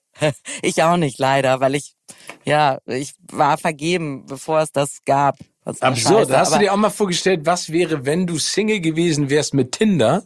Ich auch nicht, leider, weil ich, ja, ich war vergeben, bevor es das gab. Absurd. Scheiße, hast du dir auch mal vorgestellt, was wäre, wenn du Single gewesen wärst mit Tinder?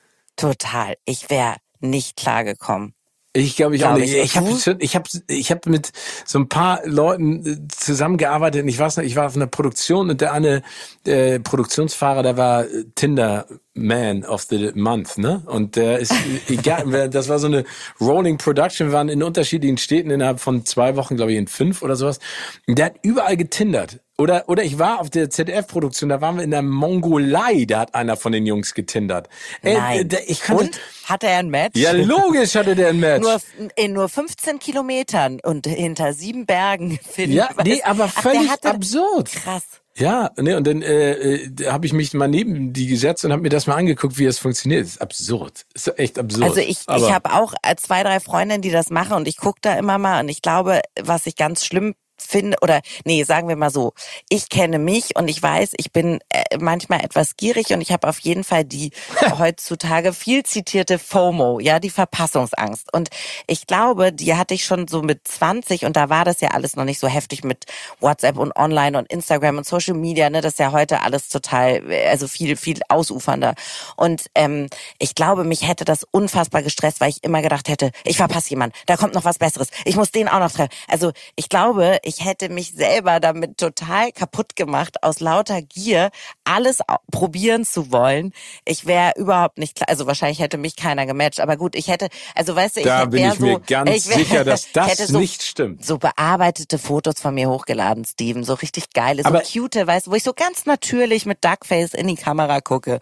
Total. Ich wäre nicht klargekommen. Ich glaube ich glaube auch nicht. Ich habe ich hab, ich hab mit so ein paar Leuten zusammengearbeitet. Und ich weiß nicht, ich war auf einer Produktion und der eine äh, Produktionsfahrer, der war Tinder Man of the Month, ne? Und der ist egal, das war so eine Rolling Production, wir waren in unterschiedlichen Städten innerhalb von zwei Wochen, glaube ich, in fünf oder sowas. Und der hat überall getindert. Oder oder ich war auf der Z D F-Produktion, da waren wir in der Mongolei, da hat einer von den Jungs getindert. Nein. Äh, der, ich kann und? Hatte er ein Match? Ja, logisch hatte der ein Match. Nur in nur fünfzehn Kilometern und hinter sieben Bergen. Ja, nee, aber völlig Ach, absurd. Krass. Ja, ne, und dann äh, habe ich mich mal neben die gesetzt und habe mir das mal angeguckt, wie es funktioniert. Das ist absurd. Das ist echt absurd. Also ich, ich habe auch zwei, drei Freundinnen, die das machen und ich gucke da immer mal und ich glaube, was ich ganz schlimm finde, oder nee, sagen wir mal so, ich kenne mich und ich weiß, ich bin äh, manchmal etwas gierig und ich habe auf jeden Fall die heutzutage viel zitierte FOMO, ja, die Verpassungsangst. Und ich glaube, die hatte ich schon so mit zwanzig und da war das ja alles noch nicht so heftig mit WhatsApp und Online und Instagram und Social Media, ne, das ist ja heute alles total, also viel, viel ausufernder. Und ähm, ich glaube, mich hätte das unfassbar gestresst, weil ich immer gedacht hätte, ich verpasse jemanden, da kommt noch was Besseres, ich muss den auch noch treffen. Also ich glaube, ich hätte mich selber damit total kaputt gemacht, aus lauter Gier alles probieren zu wollen. Ich wäre überhaupt nicht klar, also wahrscheinlich hätte mich keiner gematcht, aber gut, ich hätte, also weißt du, ich da hätte bin ich so, mir ganz ich wär, sicher, dass das so, nicht stimmt. So bearbeitete Fotos von mir hochgeladen, Steven, so richtig geile, so aber cute, weißt du, wo ich so ganz natürlich mit Duckface in die Kamera gucke.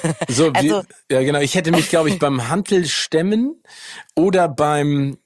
So also, wie, ja genau, ich hätte mich, glaube ich, beim Hantelstämmen oder beim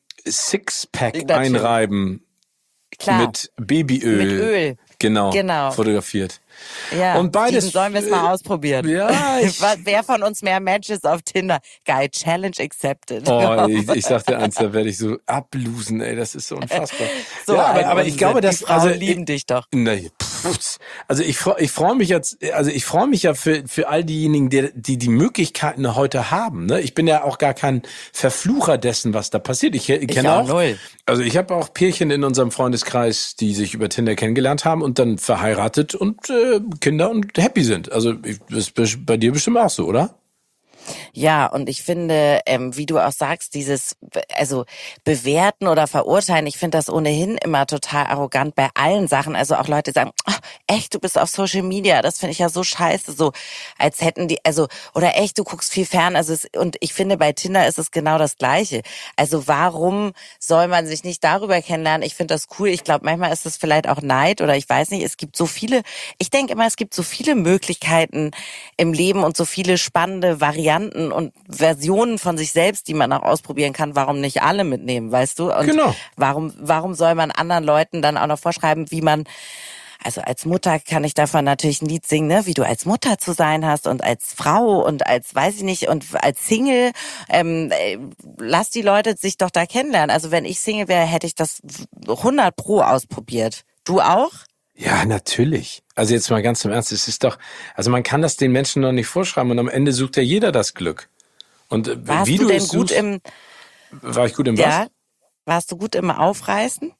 Sixpack einreiben Klar. mit Babyöl, mit Öl. Genau, genau, fotografiert. Ja, und beides. Steven, sollen wir es mal ausprobieren? Ja, ich, wer von uns mehr Matches auf Tinder? Geil, Challenge accepted. Oh, ich, ich sag dir eins, da werde ich so ablosen, ey, das ist so unfassbar. So ja, aber, aber ich glaube, die dass Frauen also lieben dich doch. Nee, pff. Also ich freue ich freu mich jetzt, also ich freue mich ja für für all diejenigen, die die die Möglichkeiten heute haben. Ne? Ich bin ja auch gar kein Verflucher dessen, was da passiert. Ich, ich kenne auch, null. also ich habe auch Pärchen in unserem Freundeskreis, die sich über Tinder kennengelernt haben und dann verheiratet und äh, Kinder und happy sind. Also ich, das ist bei dir bestimmt auch so, oder? Ja, und ich finde, ähm, wie du auch sagst, dieses, also bewerten oder verurteilen, ich finde das ohnehin immer total arrogant bei allen Sachen. Also auch Leute sagen, oh, echt, du bist auf Social Media, das finde ich ja so scheiße, so als hätten die, also, oder echt, du guckst viel fern. Also es, und ich finde, bei Tinder ist es genau das Gleiche. Also warum soll man sich nicht darüber kennenlernen? Ich finde das cool. Ich glaube, manchmal ist es vielleicht auch Neid oder ich weiß nicht, es gibt so viele, ich denke immer, es gibt so viele Möglichkeiten im Leben und so viele spannende Varianten und Versionen von sich selbst, die man auch ausprobieren kann. Warum nicht alle mitnehmen, weißt du? Und Genau. warum, warum soll man anderen Leuten dann auch noch vorschreiben, wie man, also als Mutter kann ich davon natürlich ein Lied singen, ne, wie du als Mutter zu sein hast und als Frau und als, weiß ich nicht, und als Single, ähm, äh, lass die Leute sich doch da kennenlernen. Also wenn ich Single wäre, hätte ich das hundert pro ausprobiert. Du auch? Ja, natürlich. Also jetzt mal ganz im Ernst, es ist doch, also man kann das den Menschen noch nicht vorschreiben und am Ende sucht ja jeder das Glück. Und äh, Warst wie du du denn es gut suchst, im, war ich gut im ja, was? warst du gut im Aufreißen?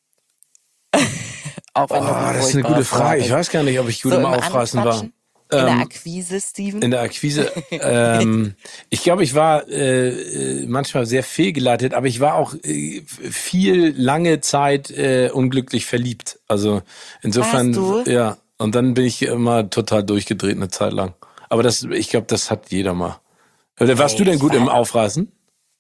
Auch wenn Oh, das ein das ist eine furchtbares gute Frage. Wort Ich ist. weiß gar nicht, ob ich gut So im im Aufreißen war. Anquatschen? In der Ähm, Akquise, Steven? in der Akquise. ähm, ich glaube, ich war äh, äh, manchmal sehr fehlgeleitet, aber ich war auch äh, viel lange Zeit äh, unglücklich verliebt. Also Warst insofern, du? ja. Und dann bin ich immer total durchgedreht eine Zeit lang. Aber das, ich glaube, das hat jeder mal. Oder warst du Ey, denn ich gut im war, Aufreißen?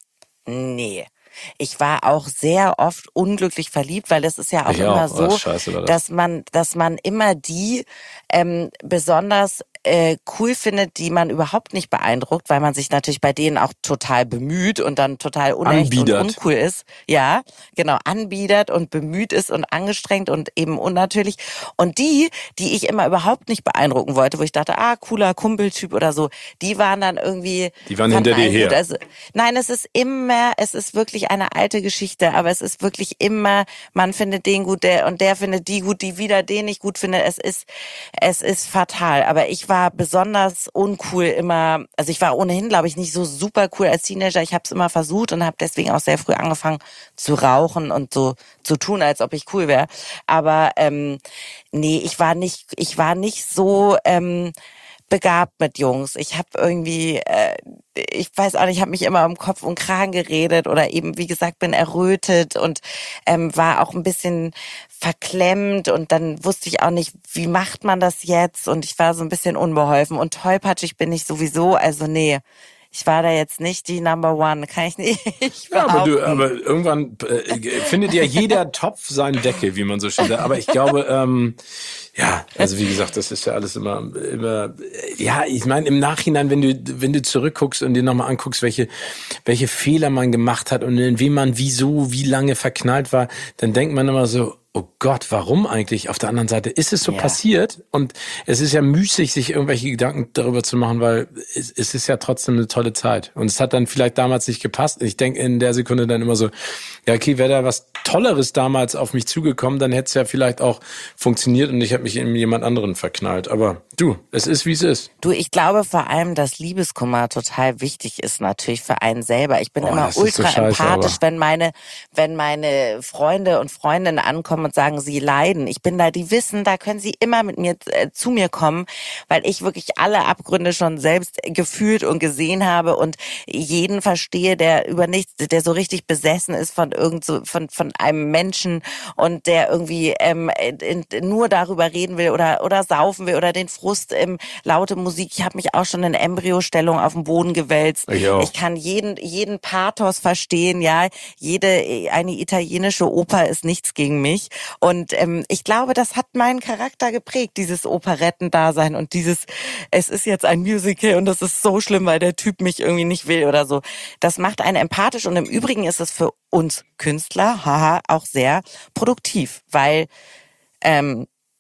nee. Ich war auch sehr oft unglücklich verliebt, weil es ist ja auch Ich immer auch. Oh, so, scheiße war das. dass man, dass man immer die ähm, besonders äh, cool findet, die man überhaupt nicht beeindruckt, weil man sich natürlich bei denen auch total bemüht und dann total unecht und Anbiedert. uncool ist. Ja, genau, anbiedert und bemüht ist und angestrengt und eben unnatürlich. Und die, die ich immer überhaupt nicht beeindrucken wollte, wo ich dachte, ah, cooler Kumpeltyp oder so, die waren dann irgendwie, Die waren fanden hinter dir einen gut. her. Also, nein, es ist immer, es ist wirklich eine alte Geschichte, aber es ist wirklich immer, man findet den gut, der und der findet die gut, die wieder den nicht gut findet. Es ist, es ist fatal. Aber ich war besonders uncool immer, also ich war ohnehin, glaube ich, nicht so super cool als Teenager. Ich habe es immer versucht und habe deswegen auch sehr früh angefangen zu rauchen und so zu tun, als ob ich cool wäre. Aber ähm, nee, ich war nicht, ich war nicht so ähm, begabt mit Jungs. Ich habe irgendwie, äh, ich weiß auch nicht, ich habe mich immer um Kopf und Kragen geredet oder eben, wie gesagt, bin errötet und ähm, war auch ein bisschen verklemmt und dann wusste ich auch nicht, wie macht man das jetzt und ich war so ein bisschen unbeholfen und tollpatschig bin ich sowieso, also nee, ich war da jetzt nicht die Number One, kann ich nicht Ja, aber du, behaupten. aber irgendwann äh, findet ja jeder Topf seinen Deckel, wie man so schön sagt. Aber ich glaube, ähm, ja, also wie gesagt, das ist ja alles immer, immer, ja, ich meine im Nachhinein, wenn du, wenn du zurückguckst und dir nochmal anguckst, welche, welche Fehler man gemacht hat und in wen man wieso, wie lange verknallt war, dann denkt man immer so, oh Gott, warum eigentlich? Auf der anderen Seite ist es so Ja. passiert und es ist ja müßig, sich irgendwelche Gedanken darüber zu machen, weil es, es ist ja trotzdem eine tolle Zeit. Und es hat dann vielleicht damals nicht gepasst. Ich denke in der Sekunde dann immer so, ja okay, wäre da was Tolleres damals auf mich zugekommen, dann hätte es ja vielleicht auch funktioniert und ich hätte mich in jemand anderen verknallt. Aber du, es ist, wie es ist. Du, ich glaube vor allem, dass Liebeskummer total wichtig ist natürlich für einen selber. Ich bin Oh, immer das ist so ultra scheiße, empathisch, aber- wenn meine, wenn meine Freunde und Freundinnen ankommen und sagen, sie leiden. Ich bin da, die wissen, da können sie immer mit mir äh, zu mir kommen, weil ich wirklich alle Abgründe schon selbst gefühlt und gesehen habe und jeden verstehe, der über nichts, der so richtig besessen ist von irgend so, von von einem Menschen und der irgendwie ähm, in, nur darüber reden will oder oder saufen will oder den Frust im laute Musik. Ich habe mich auch schon in Embryostellung auf den Boden gewälzt. Ich auch. Ich kann jeden jeden Pathos verstehen, ja. Jede eine italienische Oper ist nichts gegen mich und ähm, ich glaube, das hat meinen Charakter geprägt, dieses Operettendasein und dieses, es ist jetzt ein Musical und das ist so schlimm, weil der Typ mich irgendwie nicht will oder so. Das macht einen empathisch und im Übrigen ist es für uns Künstler, haha, auch sehr produktiv, weil ähm,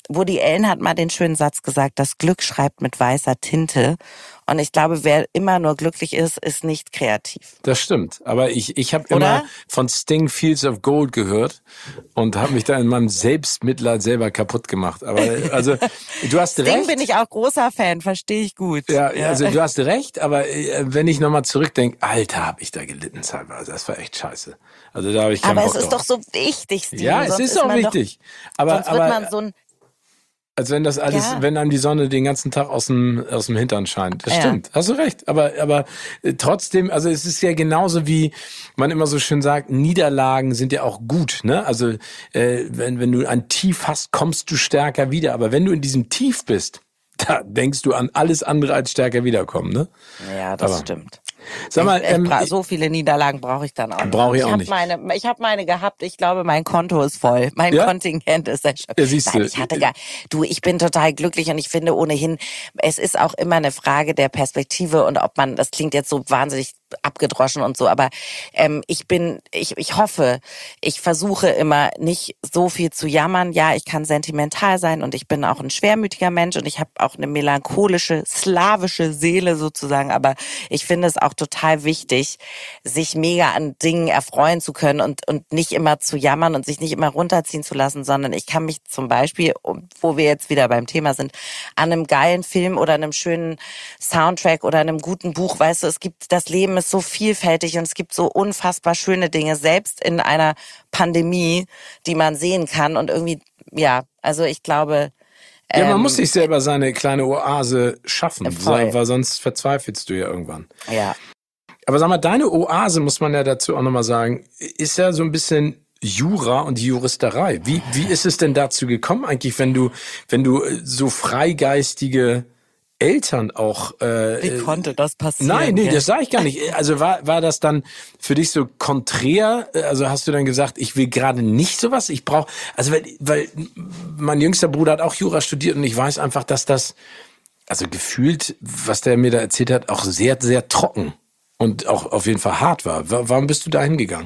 Woody Allen hat mal den schönen Satz gesagt, das Glück schreibt mit weißer Tinte. Und ich glaube, wer immer nur glücklich ist, ist nicht kreativ. Das stimmt. Aber ich, ich habe immer von Sting Fields of Gold gehört und habe mich da in meinem Selbstmitleid selber kaputt gemacht. Aber also du hast Sting recht. Bin ich auch großer Fan, verstehe ich gut. Ja, ja, also du hast recht, aber wenn ich nochmal zurückdenke, Alter, habe ich da gelitten teilweise. Das war echt scheiße. Also da habe ich keinen Aber Bock es ist drauf. doch so wichtig, Steven. Ja, es sonst ist auch wichtig. Doch, aber sonst wird aber man so ein Also wenn das alles, ja. wenn einem die Sonne den ganzen Tag aus dem aus dem Hintern scheint. Das ja. stimmt, hast du recht. Aber aber trotzdem, also es ist ja genauso wie man immer so schön sagt, Niederlagen sind ja auch gut, ne? Also äh, wenn wenn du ein Tief hast, kommst du stärker wieder. Aber wenn du in diesem Tief bist, da denkst du an alles andere als stärker wiederkommen, ne? Ja, das aber, stimmt. Sag mal, ich, ich ähm, bra- so viele Niederlagen brauche ich dann auch nicht. Brauche ich, ich auch nicht. Meine, ich habe meine gehabt. Ich glaube, mein Konto ist voll. Mein ja? Kontingent ist erschöpft. Ja, siehst du. Nein, ich hatte gar, du, ich bin total glücklich und ich finde ohnehin, es ist auch immer eine Frage der Perspektive und ob man, das klingt jetzt so wahnsinnig abgedroschen und so, aber ähm, ich bin, ich, ich hoffe, ich versuche immer nicht so viel zu jammern. Ja, ich kann sentimental sein und ich bin auch ein schwermütiger Mensch und ich habe auch eine melancholische, slawische Seele sozusagen, aber ich finde es auch total wichtig, sich mega an Dingen erfreuen zu können und, und nicht immer zu jammern und sich nicht immer runterziehen zu lassen, sondern ich kann mich zum Beispiel, wo wir jetzt wieder beim Thema sind, an einem geilen Film oder einem schönen Soundtrack oder einem guten Buch, weißt du, es gibt, das Leben ist so vielfältig und es gibt so unfassbar schöne Dinge, selbst in einer Pandemie, die man sehen kann und irgendwie, ja, also ich glaube... Ja, man ähm, muss sich selber seine kleine Oase schaffen, voll. weil sonst verzweifelst du ja irgendwann. Ja. Aber sag mal, deine Oase, muss man ja dazu auch nochmal sagen, ist ja so ein bisschen Jura und die Juristerei. Wie, wie ist es denn dazu gekommen eigentlich, wenn du, wenn du so freigeistige Eltern auch... Äh, Wie konnte das passieren? Nein, nee, gell? das sage ich gar nicht. Also war, war das dann für dich so konträr? Also hast du dann gesagt, ich will gerade nicht sowas? Ich brauche... Also weil, weil mein jüngster Bruder hat auch Jura studiert und ich weiß einfach, dass das, also gefühlt, was der mir da erzählt hat, auch sehr, sehr trocken und auch auf jeden Fall hart war. Warum bist du da hingegangen?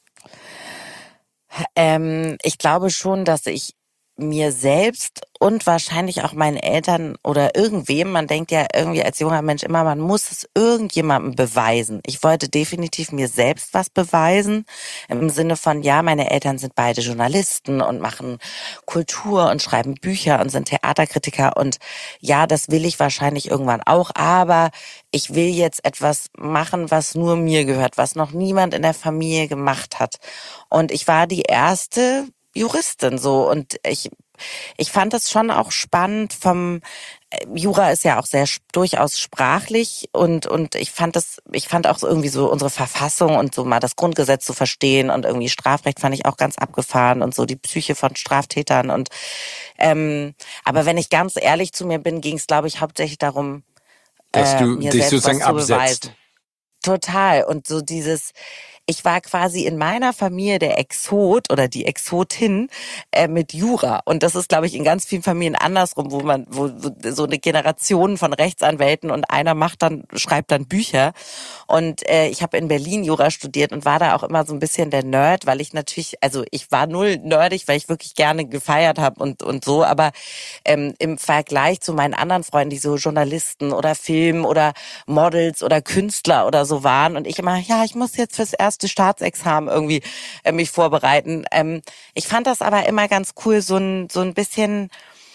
Ähm, ich glaube schon, dass ich mir selbst und wahrscheinlich auch meinen Eltern oder irgendwem, man denkt ja irgendwie als junger Mensch immer, man muss es irgendjemandem beweisen. Ich wollte definitiv mir selbst was beweisen, im Sinne von, ja, meine Eltern sind beide Journalisten und machen Kultur und schreiben Bücher und sind Theaterkritiker und ja, das will ich wahrscheinlich irgendwann auch, aber ich will jetzt etwas machen, was nur mir gehört, was noch niemand in der Familie gemacht hat. Und ich war die erste Juristin so und ich ich fand das schon auch spannend vom Jura ist ja auch sehr durchaus sprachlich und und ich fand das ich fand auch irgendwie so unsere Verfassung und so mal das Grundgesetz zu verstehen und irgendwie Strafrecht fand ich auch ganz abgefahren und so die Psyche von Straftätern und ähm, aber wenn ich ganz ehrlich zu mir bin, ging es glaube ich hauptsächlich darum, dass äh, du mir dich selbst sozusagen was zu absetzt. beweisen. Total und so dieses ich war quasi in meiner Familie der Exot oder die Exotin äh, mit Jura. Und das ist, glaube ich, in ganz vielen Familien andersrum, wo man, wo, wo so eine Generation von Rechtsanwälten und einer macht dann, schreibt dann Bücher. Und äh, ich habe in Berlin Jura studiert und war da auch immer so ein bisschen der Nerd, weil ich natürlich, also ich war null nerdig, weil ich wirklich gerne gefeiert habe und und so. Aber ähm, im Vergleich zu meinen anderen Freunden, die so Journalisten oder Film oder Models oder Künstler oder so waren und ich immer, ja, ich muss jetzt fürs erste Staatsexamen irgendwie äh, mich vorbereiten. Ähm, ich fand das aber immer ganz cool, so ein so ein bisschen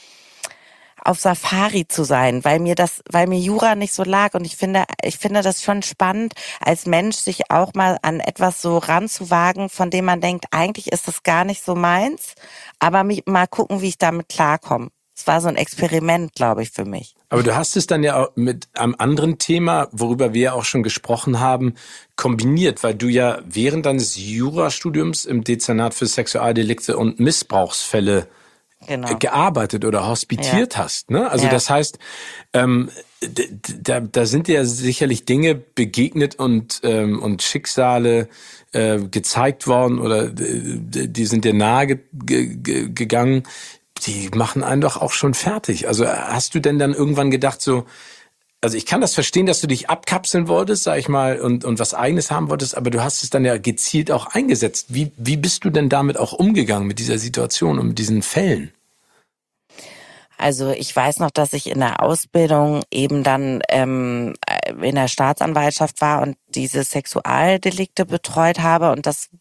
auf Safari zu sein, weil mir das, weil mir Jura nicht so lag und ich finde, ich finde das schon spannend, als Mensch sich auch mal an etwas so ranzuwagen, von dem man denkt, eigentlich ist das gar nicht so meins, aber mich, mal gucken, wie ich damit klarkomme. Es war so ein Experiment, glaube ich, für mich. Aber du hast es dann ja auch mit einem anderen Thema, worüber wir ja auch schon gesprochen haben, kombiniert, weil du ja während deines Jurastudiums im Dezernat für Sexualdelikte und Missbrauchsfälle genau. gearbeitet oder hospitiert ja. hast. Ne? Also ja. das heißt, ähm, da, da sind dir sicherlich Dinge begegnet und, ähm, und Schicksale äh, gezeigt worden oder die, die sind dir nahe ge- ge- gegangen, die machen einen doch auch schon fertig. Also hast du denn dann irgendwann gedacht so, also ich kann das verstehen, dass du dich abkapseln wolltest, sag ich mal, und, und was Eigenes haben wolltest, aber du hast es dann ja gezielt auch eingesetzt. Wie, wie bist du denn damit auch umgegangen, mit dieser Situation und mit diesen Fällen? Also ich weiß noch, dass ich in der Ausbildung eben dann ähm, in der Staatsanwaltschaft war und diese Sexualdelikte betreut habe. Und das,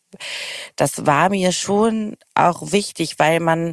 das war mir schon auch wichtig, weil man,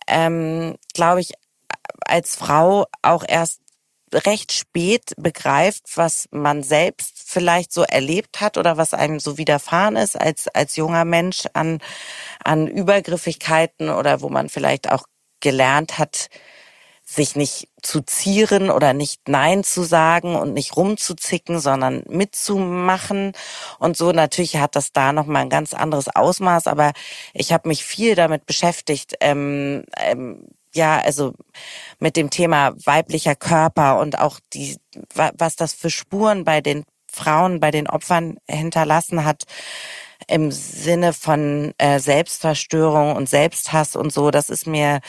ähm, glaube ich, als Frau auch erst recht spät begreift, was man selbst vielleicht so erlebt hat oder was einem so widerfahren ist als als junger Mensch an an Übergriffigkeiten oder wo man vielleicht auch gelernt hat, sich nicht zu zieren oder nicht Nein zu sagen und nicht rumzuzicken, sondern mitzumachen und so. Natürlich hat das da nochmal ein ganz anderes Ausmaß, aber ich habe mich viel damit beschäftigt, ähm, ähm, ja, also mit dem Thema weiblicher Körper und auch die, was das für Spuren bei den Frauen, bei den Opfern hinterlassen hat, im Sinne von äh, Selbstzerstörung und Selbsthass und so. Das ist mir,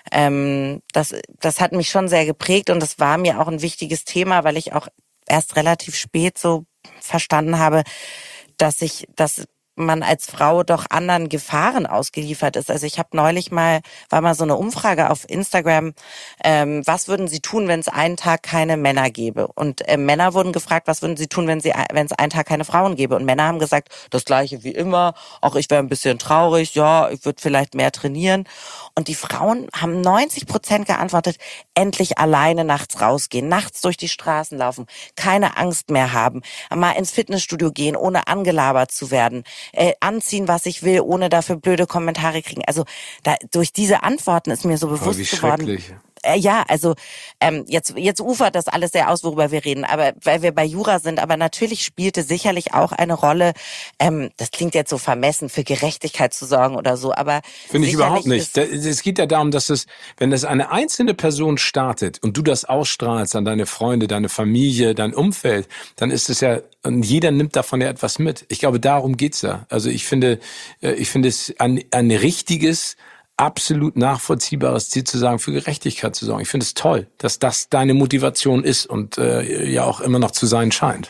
ähm, das, das hat mich schon sehr geprägt und das war mir auch ein wichtiges Thema, weil ich auch erst relativ spät so verstanden habe, dass ich, dass man als Frau doch anderen Gefahren ausgeliefert ist. Also ich habe neulich mal, war mal so eine Umfrage auf Instagram, ähm, was würden Sie tun, wenn es einen Tag keine Männer gäbe? Und äh, Männer wurden gefragt, was würden Sie tun, wenn sie, wenn es einen Tag keine Frauen gäbe? Und Männer haben gesagt, das Gleiche wie immer, auch ich wäre ein bisschen traurig, ja, ich würde vielleicht mehr trainieren. Und die Frauen haben neunzig Prozent geantwortet, endlich alleine nachts rausgehen, nachts durch die Straßen laufen, keine Angst mehr haben, mal ins Fitnessstudio gehen, ohne angelabert zu werden, äh, anziehen, was ich will, ohne dafür blöde Kommentare kriegen. Also da, durch diese Antworten ist mir so bewusst oh, wie geworden. Schrecklich. Äh, ja, also ähm, jetzt jetzt ufert das alles sehr aus, worüber wir reden, aber weil wir bei Jura sind, aber natürlich spielte sicherlich auch eine Rolle, ähm, das klingt jetzt so vermessen, für Gerechtigkeit zu sorgen oder so, aber finde ich überhaupt sicherlich nicht. ist- Da- Es geht ja darum, dass es, wenn das eine einzelne Person startet und du das ausstrahlst an deine Freunde, deine Familie, dein Umfeld, dann ist es ja, und jeder nimmt davon ja etwas mit. Ich glaube, darum geht's ja. Also ich finde, äh, ich finde es ein, ein richtiges, absolut nachvollziehbares Ziel zu sagen, für Gerechtigkeit zu sorgen. Ich finde es toll, dass das deine Motivation ist und äh, ja auch immer noch zu sein scheint.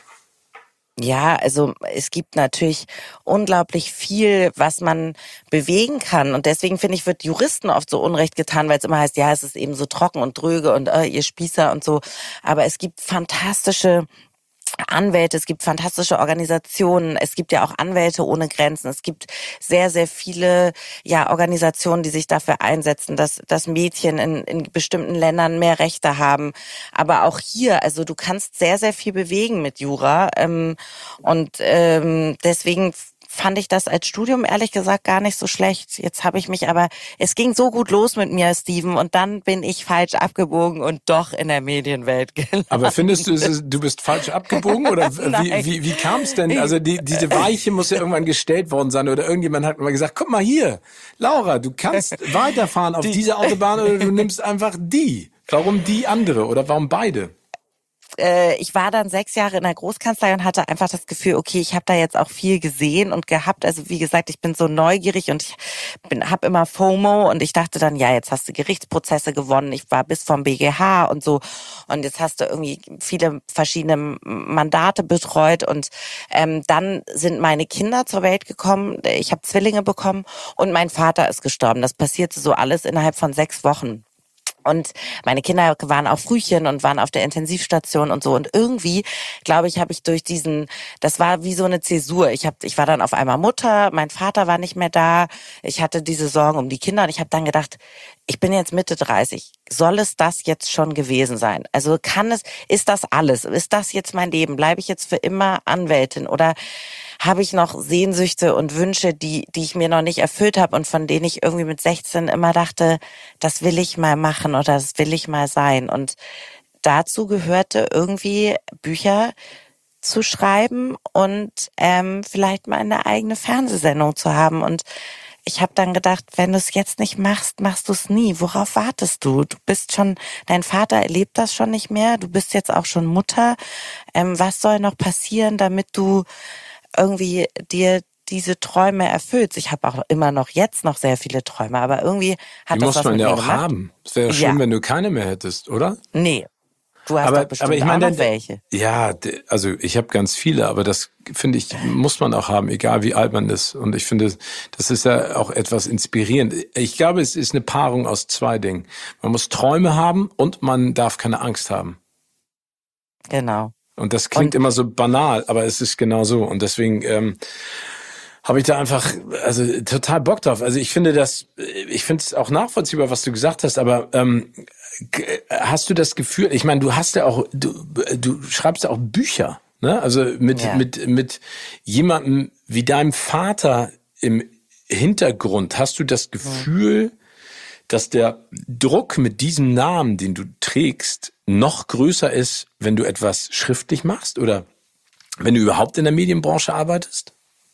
Ja, also es gibt natürlich unglaublich viel, was man bewegen kann. Und deswegen finde ich, wird Juristen oft so Unrecht getan, weil es immer heißt, ja, es ist eben so trocken und dröge und äh, ihr Spießer und so. Aber es gibt fantastische Anwälte, es gibt fantastische Organisationen, es gibt ja auch Anwälte ohne Grenzen, es gibt sehr, sehr viele ja Organisationen, die sich dafür einsetzen, dass, dass Mädchen in, in bestimmten Ländern mehr Rechte haben. Aber auch hier, also du kannst sehr, sehr viel bewegen mit Jura ähm, und ähm, deswegen fand ich das als Studium ehrlich gesagt gar nicht so schlecht. Jetzt habe ich mich aber, es ging so gut los mit mir, Steven, und dann bin ich falsch abgebogen und doch in der Medienwelt gelandet. Aber findest du, es ist, du bist falsch abgebogen oder wie, Nein. wie, wie kam es denn? Also die, diese Weiche muss ja irgendwann gestellt worden sein oder irgendjemand hat mal gesagt, guck mal hier, Laura, du kannst weiterfahren auf Die- diese Autobahn oder du nimmst einfach die. Warum die andere oder warum beide? äh, ich war dann sechs Jahre in der Großkanzlei und hatte einfach das Gefühl, okay, ich habe da jetzt auch viel gesehen und gehabt. Also wie gesagt, ich bin so neugierig und ich bin habe immer FOMO und ich dachte dann, ja, jetzt hast du Gerichtsprozesse gewonnen. Ich war bis vom B G H und so und jetzt hast du irgendwie viele verschiedene Mandate betreut und ähm, dann sind meine Kinder zur Welt gekommen. Ich habe Zwillinge bekommen und mein Vater ist gestorben. Das passierte so alles innerhalb von sechs Wochen. Und meine Kinder waren auch Frühchen und waren auf der Intensivstation und so. Und irgendwie, glaube ich, habe ich durch diesen, das war wie so eine Zäsur. Ich hab, ich war dann auf einmal Mutter, mein Vater war nicht mehr da. Ich hatte diese Sorgen um die Kinder und ich habe dann gedacht, ich bin jetzt Mitte dreißig. Soll es das jetzt schon gewesen sein? Also kann es, ist das alles? Ist das jetzt mein Leben? Bleibe ich jetzt für immer Anwältin oder habe ich noch Sehnsüchte und Wünsche, die die ich mir noch nicht erfüllt habe und von denen ich irgendwie mit sechzehn immer dachte, das will ich mal machen oder das will ich mal sein. Und dazu gehörte irgendwie Bücher zu schreiben und ähm, vielleicht mal eine eigene Fernsehsendung zu haben. Und ich habe dann gedacht, wenn du es jetzt nicht machst, machst du es nie. Worauf wartest du? Du bist schon, dein Vater erlebt das schon nicht mehr. Du bist jetzt auch schon Mutter. Ähm, was soll noch passieren, damit du irgendwie dir diese Träume erfüllst? Ich habe auch immer noch jetzt noch sehr viele Träume, aber irgendwie hat Die das muss was man mit ja mir auch gemacht. haben. Es wäre ja Ja. schlimm, wenn du keine mehr hättest, oder? Nee. Du hast aber, doch bestimmt aber ich auch meine, noch welche. Ja, also ich habe ganz viele, aber das finde ich, muss man auch haben, egal wie alt man ist. Und ich finde, das ist ja auch etwas inspirierend. Ich glaube, es ist eine Paarung aus zwei Dingen. Man muss Träume haben und man darf keine Angst haben. Genau. Und das klingt Und immer so banal, aber es ist genau so. Und deswegen ähm, habe ich da einfach also total Bock drauf. Also ich finde das, ich finde es auch nachvollziehbar, was du gesagt hast, aber ähm, hast du das Gefühl, ich meine, du hast ja auch, du, du schreibst ja auch Bücher, ne? Also mit, ja. mit, mit jemandem wie deinem Vater im Hintergrund, hast du das Gefühl, hm. dass der Druck mit diesem Namen, den du trägst, noch größer ist, wenn du etwas schriftlich machst oder wenn du überhaupt in der Medienbranche arbeitest?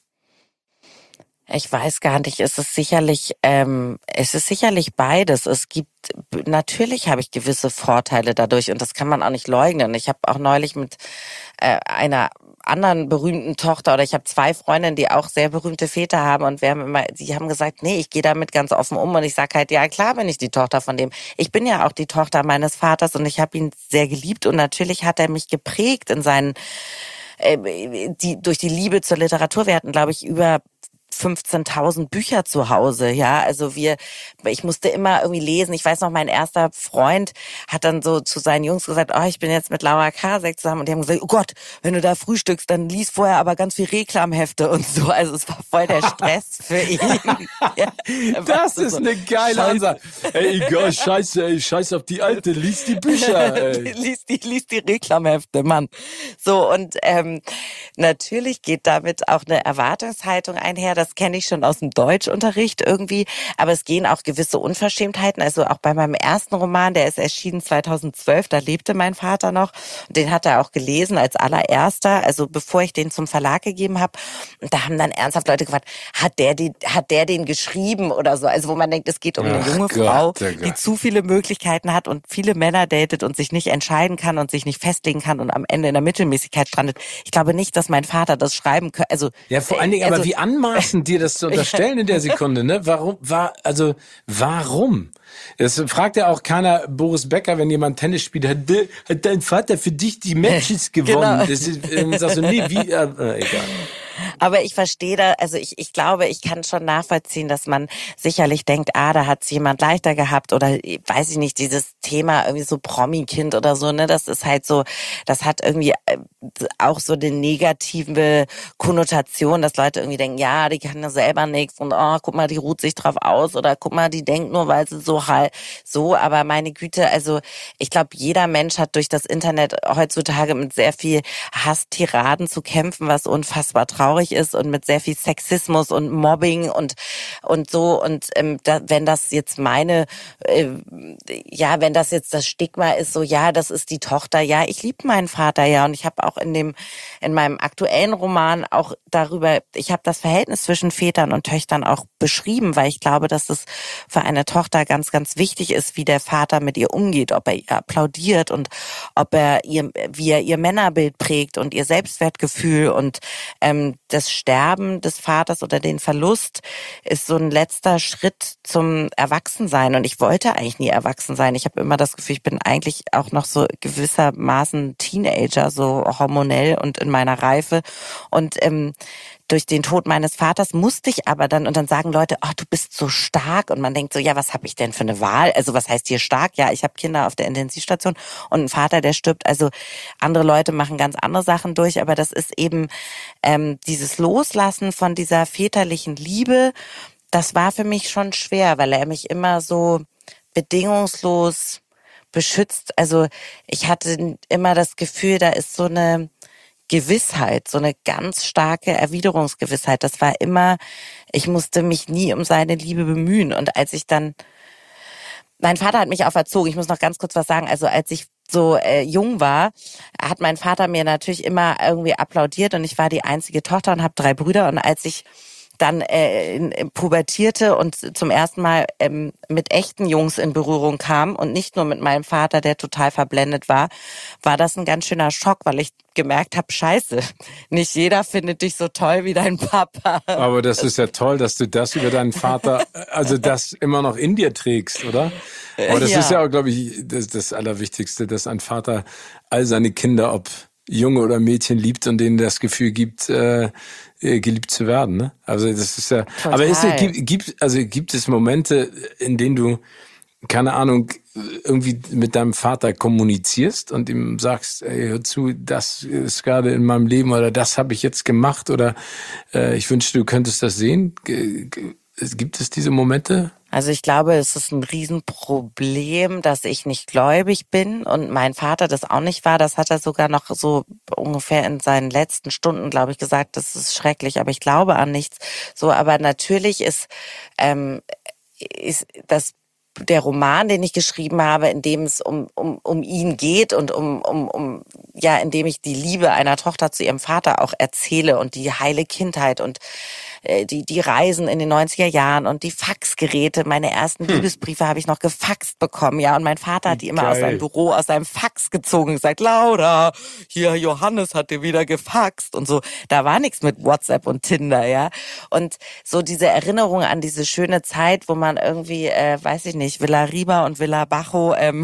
Ich weiß gar nicht, es ist sicherlich, ähm, es ist sicherlich beides. Es gibt, natürlich habe ich gewisse Vorteile dadurch und das kann man auch nicht leugnen. Ich habe auch neulich mit äh, einer anderen berühmten Tochter oder ich habe zwei Freundinnen, die auch sehr berühmte Väter haben und wir haben immer, die haben gesagt, nee, ich gehe damit ganz offen um und ich sage halt, ja klar bin ich die Tochter von dem. Ich bin ja auch die Tochter meines Vaters und ich habe ihn sehr geliebt und natürlich hat er mich geprägt in seinen, äh, die durch die Liebe zur Literatur. Wir hatten, glaube ich, über fünfzehntausend Bücher zu Hause, ja, also wir, ich musste immer irgendwie lesen. Ich weiß noch, mein erster Freund hat dann so zu seinen Jungs gesagt, oh, ich bin jetzt mit Laura Karasek zusammen und die haben gesagt, oh Gott, wenn du da frühstückst, dann lies vorher aber ganz viel Reklamhefte und so, also es war voll der Stress für ihn. Ja, das ist so eine geile Ansage. Ey, egal, scheiße, ey, scheiß auf die Alte, lies die Bücher, ey. lies die, lies die Reklamhefte, Mann. So, und ähm, natürlich geht damit auch eine Erwartungshaltung einher. Das kenne ich schon aus dem Deutschunterricht irgendwie. Aber es gehen auch gewisse Unverschämtheiten. Also auch bei meinem ersten Roman, der ist erschienen zweitausendzwölf, da lebte mein Vater noch. Den hat er auch gelesen als allererster, also bevor ich den zum Verlag gegeben habe. Und da haben dann ernsthaft Leute gefragt, hat der, die, hat der den geschrieben oder so? Also wo man denkt, es geht um eine Ach junge Gott, Frau, oh die zu viele Möglichkeiten hat und viele Männer datet und sich nicht entscheiden kann und sich nicht festlegen kann und am Ende in der Mittelmäßigkeit strandet. Ich glaube nicht, dass mein Vater das schreiben könnte. Also, ja, vor allen Dingen, also, aber wie anmaßend dir das zu unterstellen in der Sekunde, ne? Warum, war, also, warum? Das fragt ja auch keiner Boris Becker, wenn jemand Tennis spielt, hat, de, hat dein Vater für dich die Matches gewonnen? Genau. Das ist, äh, sagst du, nee, wie, äh, äh, egal. Aber ich verstehe da, also ich, ich glaube, ich kann schon nachvollziehen, dass man sicherlich denkt, ah, da hat es jemand leichter gehabt oder weiß ich nicht, dieses Thema irgendwie so Promi-Kind oder so, ne, das ist halt so, das hat irgendwie auch so eine negative Konnotation, dass Leute irgendwie denken, ja, die kann ja selber nichts und oh, guck mal, die ruht sich drauf aus oder guck mal, die denkt nur, weil sie so halt so, aber meine Güte, also ich glaube, jeder Mensch hat durch das Internet heutzutage mit sehr viel Hasstiraden zu kämpfen, was unfassbar traurig ist und mit sehr viel Sexismus und Mobbing und und so und ähm, da, wenn das jetzt meine äh, ja wenn das jetzt das Stigma ist, so ja, das ist die Tochter, ja, ich liebe meinen Vater ja und ich habe auch in dem in meinem aktuellen Roman auch darüber, ich habe das Verhältnis zwischen Vätern und Töchtern auch beschrieben, weil ich glaube, dass es für eine Tochter ganz ganz wichtig ist, wie der Vater mit ihr umgeht, ob er ihr applaudiert und ob er ihr wie er ihr Männerbild prägt und ihr Selbstwertgefühl und ähm, das Sterben des Vaters oder den Verlust ist so ein letzter Schritt zum Erwachsensein. Und ich wollte eigentlich nie erwachsen sein. Ich habe immer das Gefühl, ich bin eigentlich auch noch so gewissermaßen Teenager, so hormonell und in meiner Reife. Und ähm, durch den Tod meines Vaters musste ich aber dann, und dann sagen Leute, oh, du bist so stark. Und man denkt so, ja, was habe ich denn für eine Wahl? Also was heißt hier stark? Ja, ich habe Kinder auf der Intensivstation und einen Vater, der stirbt. Also andere Leute machen ganz andere Sachen durch, aber das ist eben ähm, dieses Loslassen von dieser väterlichen Liebe, das war für mich schon schwer, weil er mich immer so bedingungslos beschützt. Also ich hatte immer das Gefühl, da ist so eine Gewissheit, so eine ganz starke Erwiderungsgewissheit. Das war immer, ich musste mich nie um seine Liebe bemühen. Und als ich dann, mein Vater hat mich auch erzogen, ich muss noch ganz kurz was sagen, also als ich so äh, jung war, hat mein Vater mir natürlich immer irgendwie applaudiert und ich war die einzige Tochter und habe drei Brüder und als ich dann äh, in, in pubertierte und zum ersten Mal ähm, mit echten Jungs in Berührung kam und nicht nur mit meinem Vater, der total verblendet war, war das ein ganz schöner Schock, weil ich gemerkt habe, scheiße, nicht jeder findet dich so toll wie dein Papa. Aber das ist ja toll, dass du das über deinen Vater, also das immer noch in dir trägst, oder? Aber das ja. ist ja auch, glaube ich, das, das Allerwichtigste, dass ein Vater all seine Kinder, ob Junge oder Mädchen, liebt und denen das Gefühl gibt, äh, geliebt zu werden. Ne? Also das ist ja. Total. Aber ist, gibt, gibt, also gibt es Momente, in denen du, keine Ahnung, irgendwie mit deinem Vater kommunizierst und ihm sagst, ey, hör zu, das ist gerade in meinem Leben oder das habe ich jetzt gemacht oder äh, ich wünschte, du könntest das sehen. Gibt es diese Momente? Also ich glaube, es ist ein Riesenproblem, dass ich nicht gläubig bin und mein Vater das auch nicht war. Das hat er sogar noch so ungefähr in seinen letzten Stunden, glaube ich, gesagt, das ist schrecklich, aber ich glaube an nichts. So, aber natürlich ist, ähm, ist das der Roman, den ich geschrieben habe, in dem es um um um ihn geht und um um um ja, in dem ich die Liebe einer Tochter zu ihrem Vater auch erzähle und die heile Kindheit und die die Reisen in den neunziger Jahren und die Faxgeräte. Meine ersten hm. Liebesbriefe habe ich noch gefaxt bekommen, ja. Und mein Vater hat die immer Geil. aus seinem Büro, aus seinem Fax gezogen und gesagt, Laura, hier Johannes hat dir wieder gefaxt und so. Da war nichts mit WhatsApp und Tinder, ja. Und so diese Erinnerung an diese schöne Zeit, wo man irgendwie, äh, weiß ich nicht, Villa Riba und Villa Bajo, ähm,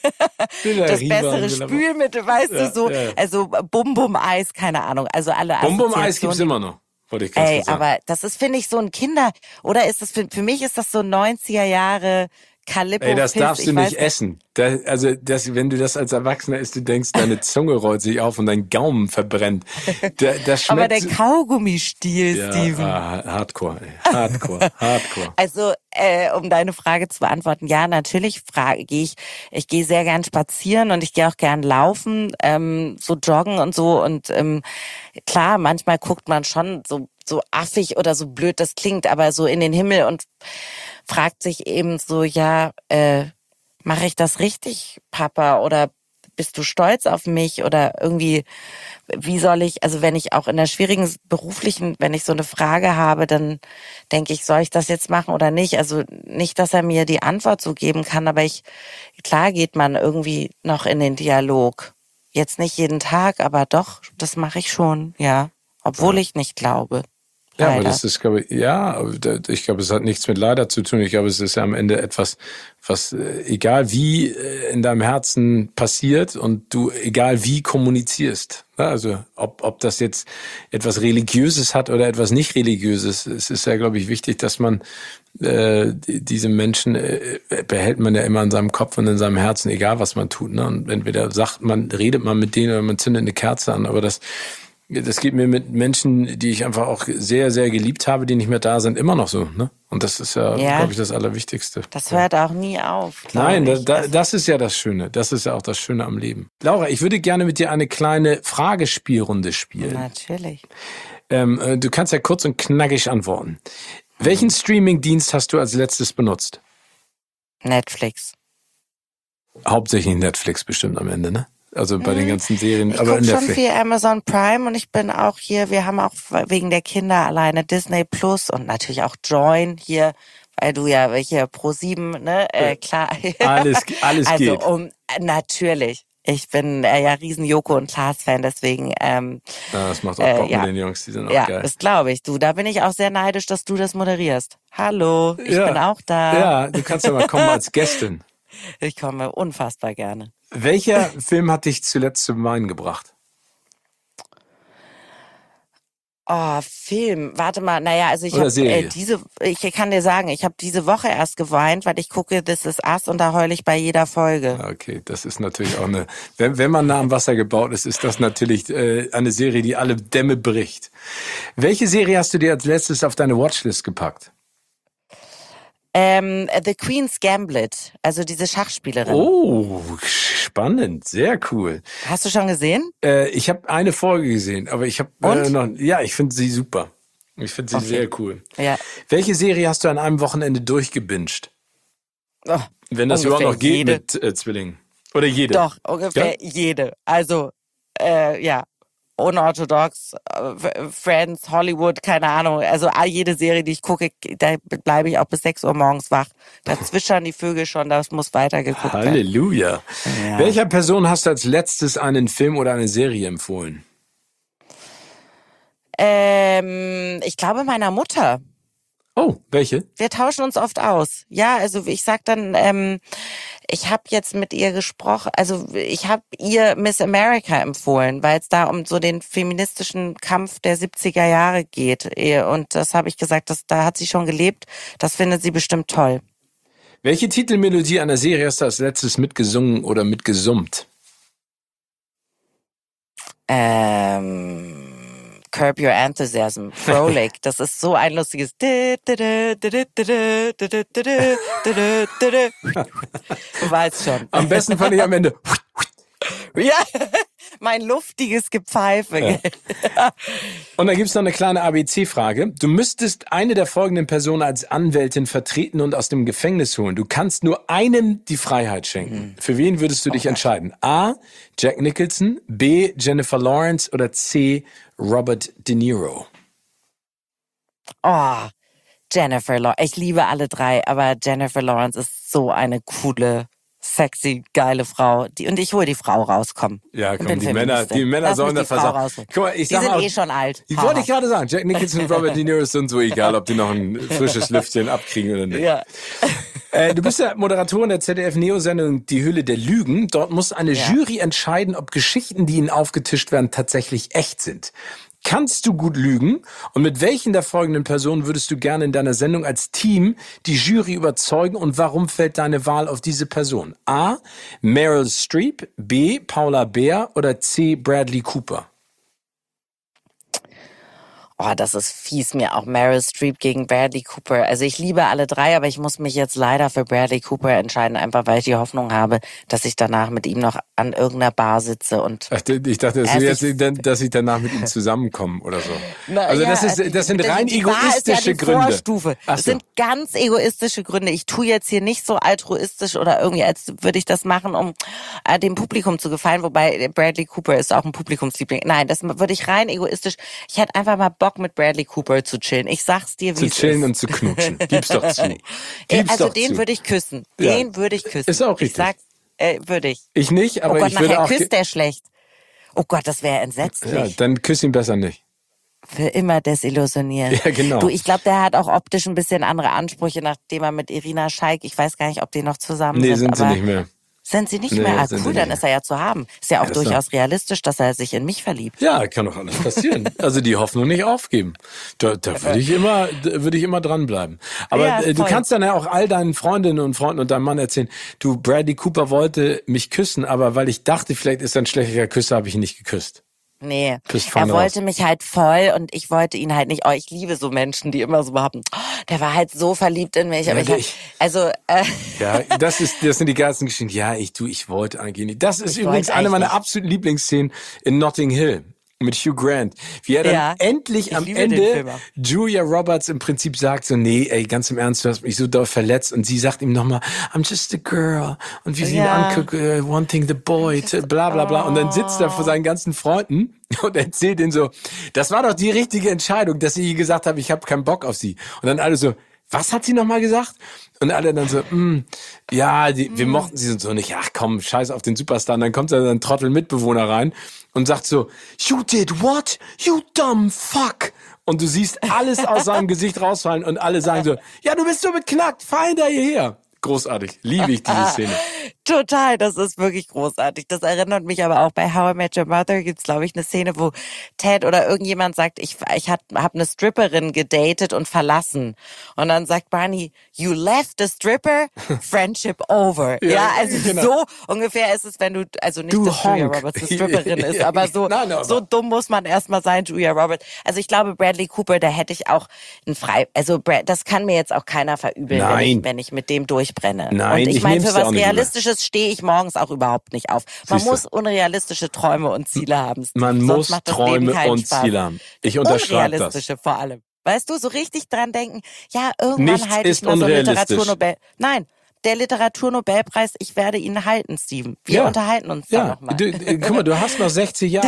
das Riba bessere Spülmittel, weißt ja, du, so, ja. also Bum Bum Eis, keine Ahnung, also alle Bum Bum Eis gibt's immer noch. Ich Ey, aber das ist, finde ich, so ein Kinder, oder ist das, für, für mich ist das so neunziger Jahre Calippo. Ey, das Piss, darfst du nicht, nicht essen. Da, also, das, wenn du das als Erwachsener isst, du denkst, deine Zunge rollt sich auf und dein Gaumen verbrennt. Da, das schmeckt aber der Kaugummistiel, ja, Steven. Ah, Hardcore, ey. Hardcore, Hardcore. Also, äh, um deine Frage zu beantworten, ja, natürlich frage gehe ich, ich gehe sehr gern spazieren und ich gehe auch gern laufen, ähm, so joggen und so und ähm, klar, manchmal guckt man schon so so affig oder so blöd das klingt, aber so in den Himmel und fragt sich eben so, ja, äh, mache ich das richtig, Papa? Oder bist du stolz auf mich? Oder irgendwie, wie soll ich, also wenn ich auch in der schwierigen beruflichen, wenn ich so eine Frage habe, dann denke ich, soll ich das jetzt machen oder nicht? Also nicht, dass er mir die Antwort so geben kann, aber ich, klar geht man irgendwie noch in den Dialog. Jetzt nicht jeden Tag, aber doch, das mache ich schon, ja. Obwohl ja. ich nicht glaube. Ja, Leider. aber das ist, glaube ich, ja, ich glaube, es hat nichts mit leider zu tun. Ich glaube, es ist ja am Ende etwas, was, egal wie in deinem Herzen passiert und du, egal wie kommunizierst. Also, ob, ob das jetzt etwas Religiöses hat oder etwas nicht Religiöses. Es ist ja, glaube ich, wichtig, dass man, äh, diese Menschen äh, behält man ja immer in seinem Kopf und in seinem Herzen, egal was man tut, ne? Und entweder sagt man, redet man mit denen oder man zündet eine Kerze an, aber das, Das geht mir mit Menschen, die ich einfach auch sehr, sehr geliebt habe, die nicht mehr da sind, immer noch so. Ne? Und das ist ja, ja. glaube ich, das Allerwichtigste. Das hört auch nie auf. Nein, da, da, das ist ja das Schöne. Das ist ja auch das Schöne am Leben. Laura, ich würde gerne mit dir eine kleine Fragespielrunde spielen. Natürlich. Ähm, du kannst ja kurz und knackig antworten. Welchen Streaming-Dienst hast du als letztes benutzt? Netflix. Hauptsächlich Netflix bestimmt am Ende, ne? Also bei den ganzen Serien. Ich aber gucke schon viel Amazon Prime und ich bin auch hier, wir haben auch wegen der Kinder alleine Disney Plus und natürlich auch Join hier, weil du ja hier Pro sieben, ne, äh, klar. Alles, alles also, geht. Um, natürlich. Ich bin äh, ja riesen Joko und Klaas Fan, deswegen. Ähm, ja, das macht auch Bock äh, ja. mit den Jungs, die sind auch ja, geil. Das glaube ich. Du, da bin ich auch sehr neidisch, dass du das moderierst. Hallo, ich ja. bin auch da. Ja, du kannst ja mal kommen als Gästin. Ich komme unfassbar gerne. Welcher Film hat dich zuletzt zum Weinen gebracht? Oh, Film. Warte mal, naja, also ich habe äh, diese, ich kann dir sagen, ich habe diese Woche erst geweint, weil ich gucke This Is Us und da heule ich bei jeder Folge. Okay, das ist natürlich auch eine, wenn, wenn man nah am Wasser gebaut ist, ist das natürlich äh, eine Serie, die alle Dämme bricht. Welche Serie hast du dir als letztes auf deine Watchlist gepackt? Ähm, The Queen's Gambit, also diese Schachspielerin. Oh, spannend, sehr cool. Hast du schon gesehen? Äh, ich habe eine Folge gesehen, aber ich habe äh, noch, ja, ich finde sie super. Ich finde sie okay. sehr cool. Ja. Welche Serie hast du an einem Wochenende durchgebinged? Oh, Wenn das überhaupt noch geht jede. mit äh, Zwillingen. Oder jede? Doch, ungefähr ja? jede. Also, äh, ja. Unorthodox, äh, Friends, Hollywood, keine Ahnung. Also jede Serie, die ich gucke, da bleibe ich auch bis sechs Uhr morgens wach. Da zwitschern die Vögel schon, das muss weitergeguckt werden. Halleluja. Ja. Welcher Person hast du als letztes einen Film oder eine Serie empfohlen? Ähm, ich glaube meiner Mutter. Oh, welche? Wir tauschen uns oft aus. Ja, also ich sag dann, ähm, ich habe jetzt mit ihr gesprochen, also ich habe ihr Miss America empfohlen, weil es da um so den feministischen Kampf der siebziger Jahre geht. Und das habe ich gesagt, das, da hat sie schon gelebt. Das findet sie bestimmt toll. Welche Titelmelodie einer Serie hast du als letztes mitgesungen oder mitgesummt? Ähm... Curb Your Enthusiasm, Frolic. Das ist so ein lustiges. Du weißt schon. Am besten fand ich am Ende. Ja, mein luftiges Gepfeife. Ja. Und dann gibt's noch eine kleine A B C-Frage. Du müsstest eine der folgenden Personen als Anwältin vertreten und aus dem Gefängnis holen. Du kannst nur einem die Freiheit schenken. Mhm. Für wen würdest du dich okay. entscheiden? A. Jack Nicholson, B. Jennifer Lawrence oder C. Robert De Niro? Oh, Jennifer Lawrence. Ich liebe alle drei, aber Jennifer Lawrence ist so eine coole, sexy, geile Frau. Die, und ich hole die Frau raus, komm. Ja, komm, die Männer, die Männer Lass sollen da versagen. Guck mal, ich die sag sind mal, eh schon alt. Ich wollte ich gerade sagen, Jack Nicholson und Robert De Niro sind so egal, ob die noch ein frisches Lüftchen abkriegen oder nicht. Ja. Äh, du bist ja Moderatorin der Z D F-Neo-Sendung Die Höhle der Lügen. Dort muss eine ja. Jury entscheiden, ob Geschichten, die ihnen aufgetischt werden, tatsächlich echt sind. Kannst du gut lügen? Und mit welchen der folgenden Personen würdest du gerne in deiner Sendung als Team die Jury überzeugen und warum fällt deine Wahl auf diese Person? A. Meryl Streep, B. Paula Beer oder C. Bradley Cooper? Oh, das ist fies, mir auch Meryl Streep gegen Bradley Cooper. Also ich liebe alle drei, aber ich muss mich jetzt leider für Bradley Cooper entscheiden, einfach weil ich die Hoffnung habe, dass ich danach mit ihm noch an irgendeiner Bar sitze und Ach, ich dachte, dass, jetzt, dass ich danach mit ihm zusammenkomme oder so. Na, also ja, das ist, das sind die, rein die egoistische Bar ist ja die Gründe. Vorstufe. Ach Das so. sind ganz egoistische Gründe. Ich tue jetzt hier nicht so altruistisch oder irgendwie, als würde ich das machen, um äh, dem Publikum zu gefallen, wobei Bradley Cooper ist auch ein Publikumsliebling. Nein, das würde ich rein egoistisch. Ich hätte einfach mal Bock mit Bradley Cooper zu chillen. Ich sag's dir, wie es ist. Zu chillen und zu knutschen. Gib's doch zu. Gib's also doch den zu. würde ich küssen. Den ja. würde ich küssen. Ist auch richtig. Ich sag, äh, würde ich. Ich nicht, aber oh Gott, ich würde nachher auch... küsst der schlecht. Oh Gott, das wäre entsetzlich. Ja, dann küss ihn besser nicht. Für immer desillusioniert. Ja, genau. Du, ich glaube, der hat auch optisch ein bisschen andere Ansprüche, nachdem er mit Irina Scheik, ich weiß gar nicht, ob die noch zusammen nee, sind. Nee, sind sie nicht mehr. Sind sie nicht nee, mehr? Ah, cool, dann ist er ja zu haben. Ist ja auch ja, durchaus so. realistisch, dass er sich in mich verliebt. Ja, kann doch alles passieren. Also die Hoffnung nicht aufgeben. Da, da würde ich immer, würde ich immer dranbleiben. Aber ja, äh, du kannst dann ja auch all deinen Freundinnen und Freunden und deinem Mann erzählen, du, Bradley Cooper wollte mich küssen, aber weil ich dachte, vielleicht ist er ein schlechter Küsser, habe ich ihn nicht geküsst. Nee, er wollte mich halt voll und ich wollte ihn halt nicht. Oh, ich liebe so Menschen, die immer so behaupten, oh, der war halt so verliebt in mich. Aber ja, ich, hab, also äh, ja, das ist, das sind die geilsten Geschichten. Ja, ich du, ich wollte eigentlich nicht. Das ist ich übrigens eine meiner nicht. absoluten Lieblingsszenen in Notting Hill. Mit Hugh Grant. Wie er dann ja, endlich am Ende Julia Roberts im Prinzip sagt so, nee, ey, ganz im Ernst, du hast mich so doll verletzt. Und sie sagt ihm nochmal, I'm just a girl. Und wie sie ja. ihn anguckt, uh, wanting the boy, to, bla bla bla. Und dann sitzt er vor seinen ganzen Freunden und erzählt ihnen so, das war doch die richtige Entscheidung, dass ich ihr gesagt habe, ich habe keinen Bock auf sie. Und dann alle so, was hat sie nochmal gesagt? Und alle dann so, mm, ja, die, wir mm. mochten sie so nicht. Ach komm, scheiß auf den Superstar. Und dann kommt da ein Trottel-Mitbewohner rein und sagt so, you did what? You dumb fuck. Und du siehst alles aus seinem Gesicht rausfallen und alle sagen so, ja, du bist so beknackt, fahr hinter hierher. Großartig. Liebe ich diese Szene. Total, das ist wirklich großartig. Das erinnert mich aber auch bei How I Met Your Mother gibt's, glaube ich, eine Szene, wo Ted oder irgendjemand sagt, ich, ich habe eine Stripperin gedatet und verlassen. Und dann sagt Barney, you left a stripper, friendship over. ja, ja, also genau. So ungefähr ist es, wenn du, also nicht, du dass Honk. Julia Roberts eine Stripperin ist, aber so, nein, nein, so dumm muss man erstmal sein, Julia Roberts. Also ich glaube, Bradley Cooper, da hätte ich auch ein Frei, also Brad, das kann mir jetzt auch keiner verübeln, wenn ich, wenn ich mit dem durchbrenne. Nein, und ich, ich meine, für was Realistisches über. stehe ich morgens auch überhaupt nicht auf. Man Siehste. muss unrealistische Träume und Ziele haben. Man Sonst muss macht das Träume Leben und Spaß. Ziele haben. Ich unterschreibe das. Unrealistische vor allem. Weißt du, so richtig dran denken, ja, irgendwann Nichts halte ich ist mal so unrealistisch. Literaturnobel. Nein, der Literaturnobelpreis, ich werde ihn halten, Steven. Wir ja. unterhalten uns ja. da nochmal. Du, guck mal, du hast noch sechzig Jahre.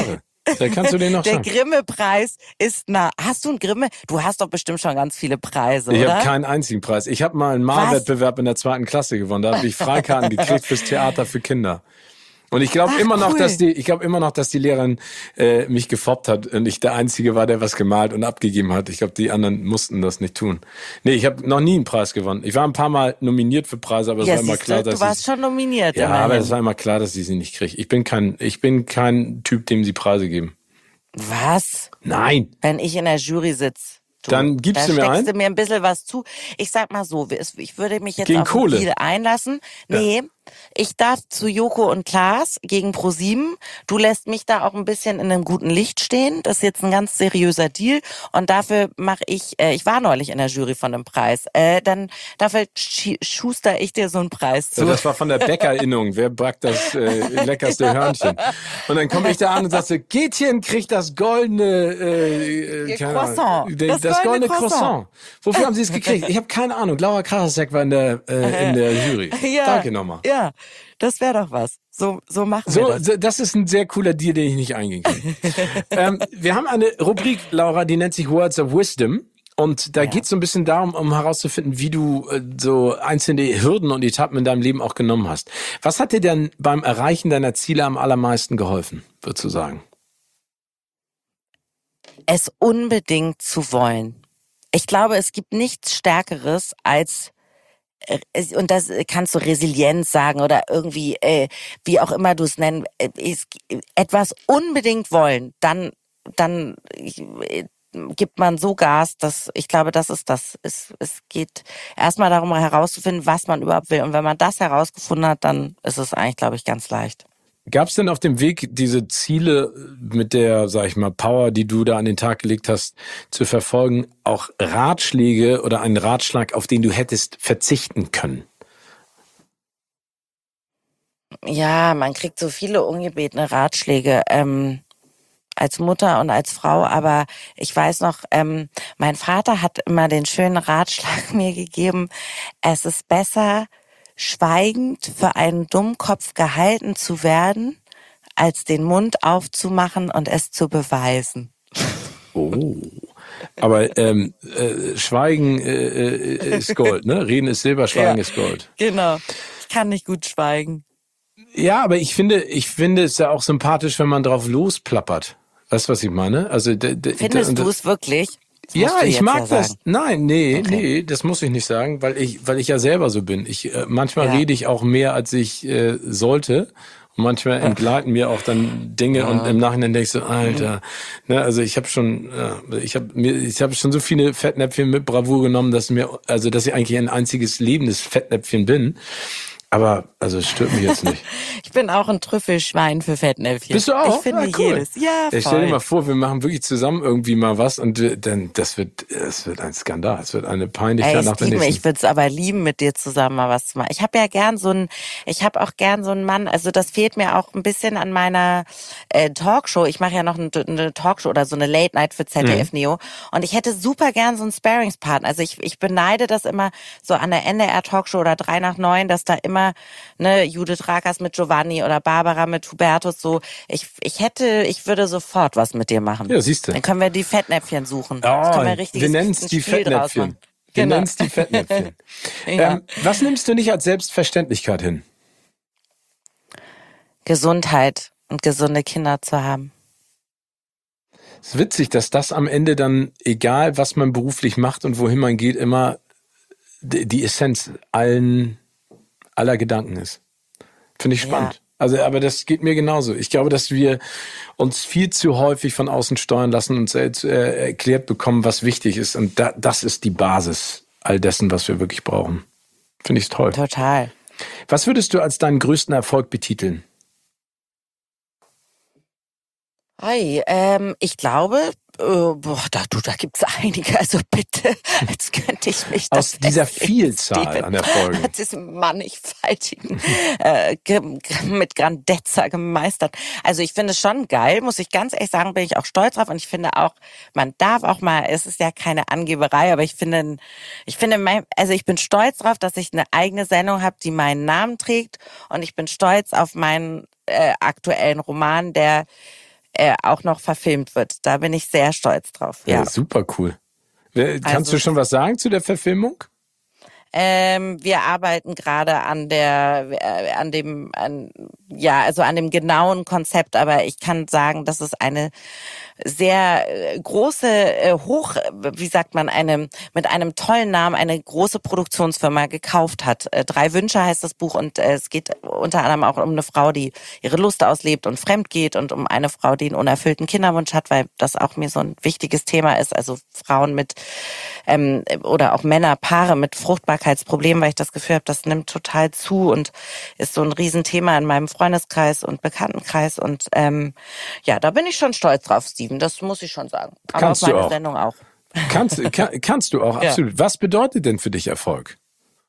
Da kannst du den noch Der schaffen. Grimme-Preis ist na. Hast du einen Grimme? Du hast doch bestimmt schon ganz viele Preise, Ich oder? habe keinen einzigen Preis. Ich habe mal einen Malwettbewerb in der zweiten Klasse gewonnen. Da habe ich Freikarten gekriegt fürs Theater für Kinder. Und ich glaube immer noch, cool. dass die, ich glaube immer noch, dass die Lehrerin äh, mich gefoppt hat und ich der Einzige war, der was gemalt und abgegeben hat. Ich glaube, die anderen mussten das nicht tun. Nee, ich habe noch nie einen Preis gewonnen. Ich war ein paar Mal nominiert für Preise, aber es Ja, war immer siehste, klar, dass du warst ich, schon nominiert. ja, immerhin. aber es war immer klar, dass ich sie nicht kriege. Ich bin kein, ich bin kein Typ, dem sie Preise geben. Was? Nein. Wenn ich in der Jury sitze. Du, Dann gibst da du mir steckst ein? du mir ein bisschen was zu. Ich sag mal so, ich würde mich jetzt Gegen auf Kohle? einen Deal einlassen. Nee, ich darf zu Joko und Klaas gegen ProSieben. Du lässt mich da auch ein bisschen in einem guten Licht stehen. Das ist jetzt ein ganz seriöser Deal. Und dafür mache ich, äh, ich war neulich in der Jury von einem Preis. Äh, dann dafür schi- schuster ich dir so einen Preis zu. Ja, das war von der Bäckerinnung. Wer backt das äh, leckerste Hörnchen? Und dann komme ich da an und sag so, Gätchen kriegt das goldene äh, äh, keine Croissant. Ahnung, Das das goldene goldene Croissant. Wofür haben sie es gekriegt? Ich habe keine Ahnung. Laura Karasek war in der äh, in der Jury. Ja, Danke nochmal. Ja, das wäre doch was. So, so machen So, wir das. so, das ist ein sehr cooler Deal, den ich nicht eingehen kann. ähm, wir haben eine Rubrik, Laura, die nennt sich Words of Wisdom. Und da Ja. geht es so ein bisschen darum, um herauszufinden, wie du äh, so einzelne Hürden und Etappen in deinem Leben auch genommen hast. Was hat dir denn beim Erreichen deiner Ziele am allermeisten geholfen, würdest du sagen? Es unbedingt zu wollen. Ich glaube, es gibt nichts Stärkeres als, äh, es- und das kannst du Resilienz sagen oder irgendwie, äh, wie auch immer du es nennen, äh, es, etwas unbedingt wollen, dann, dann äh, gibt man so Gas, dass ich glaube, das ist das. Es, es geht erstmal darum herauszufinden, was man überhaupt will. Und wenn man das herausgefunden hat, dann ist es eigentlich, glaube ich, ganz leicht. Gab es denn auf dem Weg diese Ziele mit der, sag ich mal, Power, die du da an den Tag gelegt hast, zu verfolgen, auch Ratschläge oder einen Ratschlag, auf den du hättest verzichten können? Ja, man kriegt so viele ungebetene Ratschläge ähm, als Mutter und als Frau, aber ich weiß noch, ähm, mein Vater hat immer den schönen Ratschlag mir gegeben, es ist besser, schweigend für einen Dummkopf gehalten zu werden, als den Mund aufzumachen und es zu beweisen. Oh. Aber ähm, äh, Schweigen äh, äh, ist Gold, ne? Reden ist Silber, Schweigen Ja. ist Gold. Genau. Ich kann nicht gut schweigen. Ja, aber ich finde, ich finde es ja auch sympathisch, wenn man drauf losplappert. Weißt du, was ich meine? Also d- d- Findest d- du es wirklich? Das musst Ja, du ich jetzt mag ja das. sagen. Nein, nee, Okay. nee, das muss ich nicht sagen, weil ich, weil ich ja selber so bin. Ich äh, manchmal Ja. rede ich auch mehr, als ich äh, sollte. Und manchmal entgleiten mir auch dann Dinge und im Nachhinein denke ich so, Alter, ne, also ich habe schon, ja, ich habe mir, ich habe schon so viele Fettnäpfchen mit Bravour genommen, dass mir, also dass ich eigentlich ein einziges lebendes Fettnäpfchen bin. Aber also es stört mich jetzt nicht. Ich bin auch ein Trüffelschwein für Fettnäpfchen. Bist du auch? Ich finde Ah, cool. jedes. Ja, voll. Ja, stell dir mal vor, wir machen wirklich zusammen irgendwie mal was und wir- dann das wird, es wird ein Skandal, es wird eine Peinlichkeit Ey, nach der Steven, nächsten. ich würde es aber lieben, mit dir zusammen mal was zu machen. Ich habe ja gern so einen, ich habe auch gern so einen Mann, also das fehlt mir auch ein bisschen an meiner äh, Talkshow. Ich mache ja noch eine, eine Talkshow oder so eine Late Night für Z D F Mhm. Neo und ich hätte super gern so einen Sparringspartner. Also ich, ich beneide das immer so an der N D R Talkshow oder drei nach neun, dass da immer ne Judith Rakers mit Giovanni oder Barbara mit Hubertus so. Ich, ich hätte, ich würde sofort was mit dir machen. Ja, siehst du. Dann können wir die Fettnäpfchen suchen. Oh, Das können wir ein richtiges wir nennen es ein die Spiel draus Fettnäpfchen. machen. Wir Genau. nennen es die Fettnäpfchen. Ja. ähm, was nimmst du nicht als Selbstverständlichkeit hin? Gesundheit und gesunde Kinder zu haben. Es ist witzig, dass das am Ende dann, egal was man beruflich macht und wohin man geht, immer die die Essenz allen, aller Gedanken ist. Finde ich spannend. Ja. Also, aber das geht mir genauso. Ich glaube, dass wir uns viel zu häufig von außen steuern lassen und selbst äh, erklärt bekommen, was wichtig ist. Und da, das ist die Basis all dessen, was wir wirklich brauchen. Finde ich toll. Total. Was würdest du als deinen größten Erfolg betiteln? Hi, ähm, ich glaube, äh, boah, da, du, da gibt's einige, also bitte, jetzt könnte ich mich Aus das dieser festlegen, Vielzahl Steven. an Erfolgen. Aus diesem mannigfaltigen, äh, ge- ge- mit Grandezza gemeistert. Also ich finde es schon geil, muss ich ganz ehrlich sagen, bin ich auch stolz drauf und ich finde auch, man darf auch mal, es ist ja keine Angeberei, aber ich finde, ich finde, mein, also ich bin stolz drauf, dass ich eine eigene Sendung habe, die meinen Namen trägt und ich bin stolz auf meinen äh, aktuellen Roman, der äh, auch noch verfilmt wird. Da bin ich sehr stolz drauf. Ja, ja super cool. Kannst also, du schon was sagen zu der Verfilmung? Ähm, wir arbeiten gerade an der, äh, an dem, an, ja, also an dem genauen Konzept, aber ich kann sagen, dass es eine sehr äh, große, äh, hoch, wie sagt man, eine, mit einem tollen Namen eine große Produktionsfirma gekauft hat. Äh, Drei Wünsche heißt das Buch und äh, es geht unter anderem auch um eine Frau, die ihre Lust auslebt und fremd geht und um eine Frau, die einen unerfüllten Kinderwunsch hat, weil das auch mir so ein wichtiges Thema ist, also Frauen mit, ähm, oder auch Männer, Paare mit Fruchtbarkeitsproblemen, weil ich das Gefühl habe, das nimmt total zu und ist so ein Riesenthema in meinem Freundeskreis und Bekanntenkreis und ähm, ja, da bin ich schon stolz drauf, Steven, das muss ich schon sagen. Aber Kannst auf meine du auch. Sendung auch. Kannst, kann, kannst du auch, Ja. absolut. Was bedeutet denn für dich Erfolg?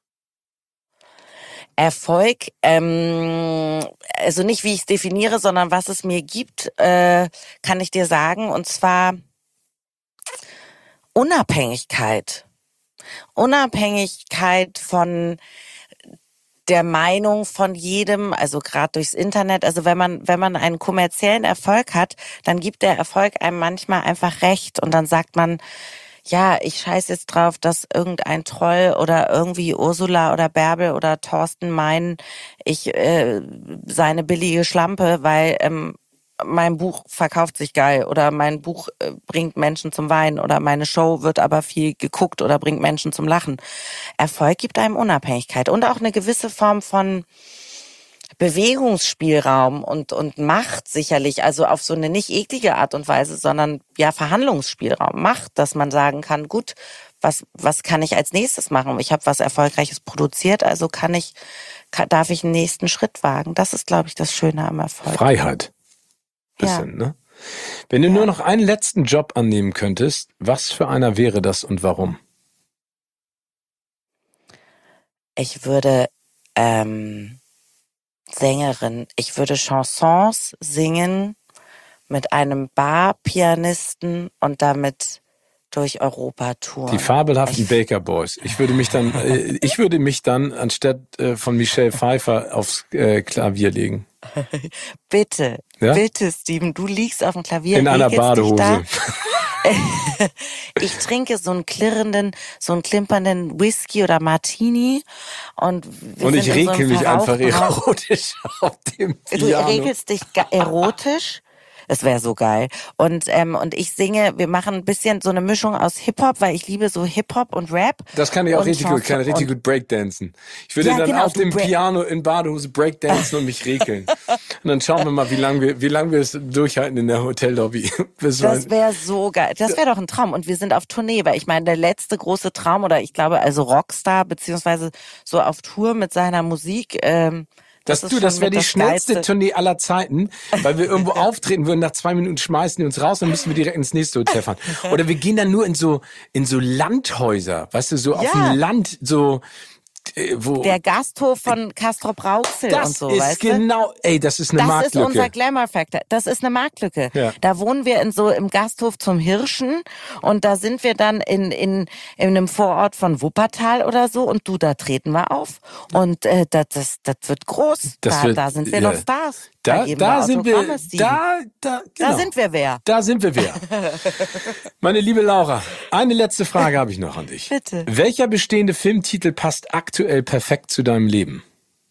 Erfolg, ähm, also nicht wie ich es definiere, sondern was es mir gibt, äh, kann ich dir sagen, und zwar Unabhängigkeit. Unabhängigkeit von der Meinung von jedem, also gerade durchs Internet. Also wenn man wenn man einen kommerziellen Erfolg hat, dann gibt der Erfolg einem manchmal einfach recht und dann sagt man, ja, ich scheiß jetzt drauf, dass irgendein Troll oder irgendwie Ursula oder Bärbel oder Thorsten meinen, ich äh, sei eine billige Schlampe, weil ähm, mein Buch verkauft sich geil oder mein Buch äh, bringt Menschen zum Weinen oder meine Show wird aber viel geguckt oder bringt Menschen zum Lachen. Erfolg gibt einem Unabhängigkeit und auch eine gewisse Form von Bewegungsspielraum und und Macht sicherlich, also auf so eine nicht eklige Art und Weise, sondern ja Verhandlungsspielraum, Macht, dass man sagen kann, gut, was was kann ich als nächstes machen? Ich habe was Erfolgreiches produziert, also kann ich kann, darf ich einen nächsten Schritt wagen. Das ist, glaube ich, das Schöne am Erfolg. Freiheit. Bisschen, ja. Ne? Wenn du ja. nur noch einen letzten Job annehmen könntest, was für einer wäre das und warum? Ich würde ähm, Sängerin, ich würde Chansons singen mit einem Barpianisten und damit durch Europa touren. Die fabelhaften ich Baker Boys. Ich würde mich dann, äh, ich würde mich dann anstatt äh, von Michelle Pfeiffer aufs äh, Klavier legen. Bitte, ja? bitte, Steven, du liegst auf dem Klavier. In einer Badehose. Ich trinke so einen klirrenden, so einen klimpernden Whisky oder Martini und wir und sind ich rekel so mich einfach erotisch auf dem Piano. Du regelst dich erotisch? Das wäre so geil. Und ähm, und ich singe, wir machen ein bisschen so eine Mischung aus Hip-Hop, weil ich liebe so Hip-Hop und Rap. Das kann ich auch richtig gut, kann ich richtig gut Breakdancen. Ich würde ja, dann genau, auf dem Piano in Badehose Breakdancen und mich regeln. Und dann schauen wir mal, wie lange wir, wie lange wir es durchhalten in der Hotellobby. Das wäre so geil. Das wäre doch ein Traum. Und wir sind auf Tournee, weil ich meine, der letzte große Traum, oder ich glaube, also Rockstar, beziehungsweise so auf Tour mit seiner Musik, ähm, Das, das, du, das wäre die das schnellste Geilste. Tournee aller Zeiten, weil wir irgendwo auftreten würden, nach zwei Minuten schmeißen die uns raus und müssen wir direkt ins nächste Hotel fahren. Oder wir gehen dann nur in so in so Landhäuser, weißt du, so ja. auf dem Land, so wo der Gasthof von Castrop Rauxel und so, weißt du? Das ist genau, ey, das ist eine das Marktlücke. Das ist unser Glamour-Factor. Das ist eine Marktlücke. Ja. Da wohnen wir in so im Gasthof zum Hirschen und da sind wir dann in in in einem Vorort von Wuppertal oder so und du, da treten wir auf und äh, das, das das wird groß. Das da, wird, da sind wir ja. noch Stars. Da, da, da sind wir, da, da, genau. da sind wir wer. Da sind wir wer. Meine liebe Laura, eine letzte Frage habe ich noch an dich. Bitte. Welcher bestehende Filmtitel passt aktuell perfekt zu deinem Leben?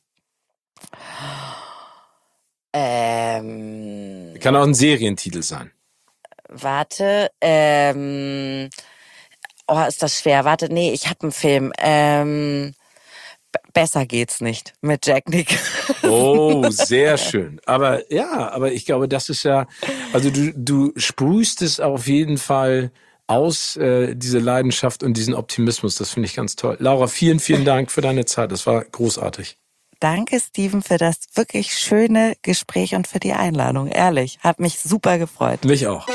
Ähm. Kann auch ein Serientitel sein. Warte, ähm. Oh, ist das schwer. Warte, nee, ich habe einen Film. Ähm. Besser geht's nicht mit Jack Nicholson. Oh, sehr schön. Aber ja, aber ich glaube, das ist ja, also du, du sprühst es auf jeden Fall aus, äh, diese Leidenschaft und diesen Optimismus. Das finde ich ganz toll. Laura, vielen, vielen Dank für deine Zeit. Das war großartig. Danke, Steven, für das wirklich schöne Gespräch und für die Einladung. Ehrlich, hat mich super gefreut. Mich auch.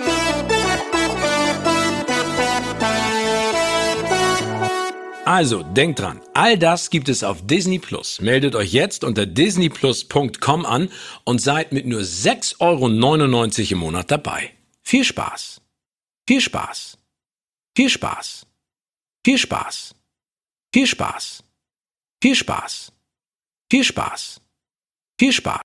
Also, denkt dran, all das gibt es auf Disney Plus. Meldet euch jetzt unter disney plus punkt com an und seid mit nur sechs Euro neunundneunzig im Monat dabei. Viel Spaß! Viel Spaß! Viel Spaß! Viel Spaß! Viel Spaß! Viel Spaß! Viel Spaß! Viel Spaß!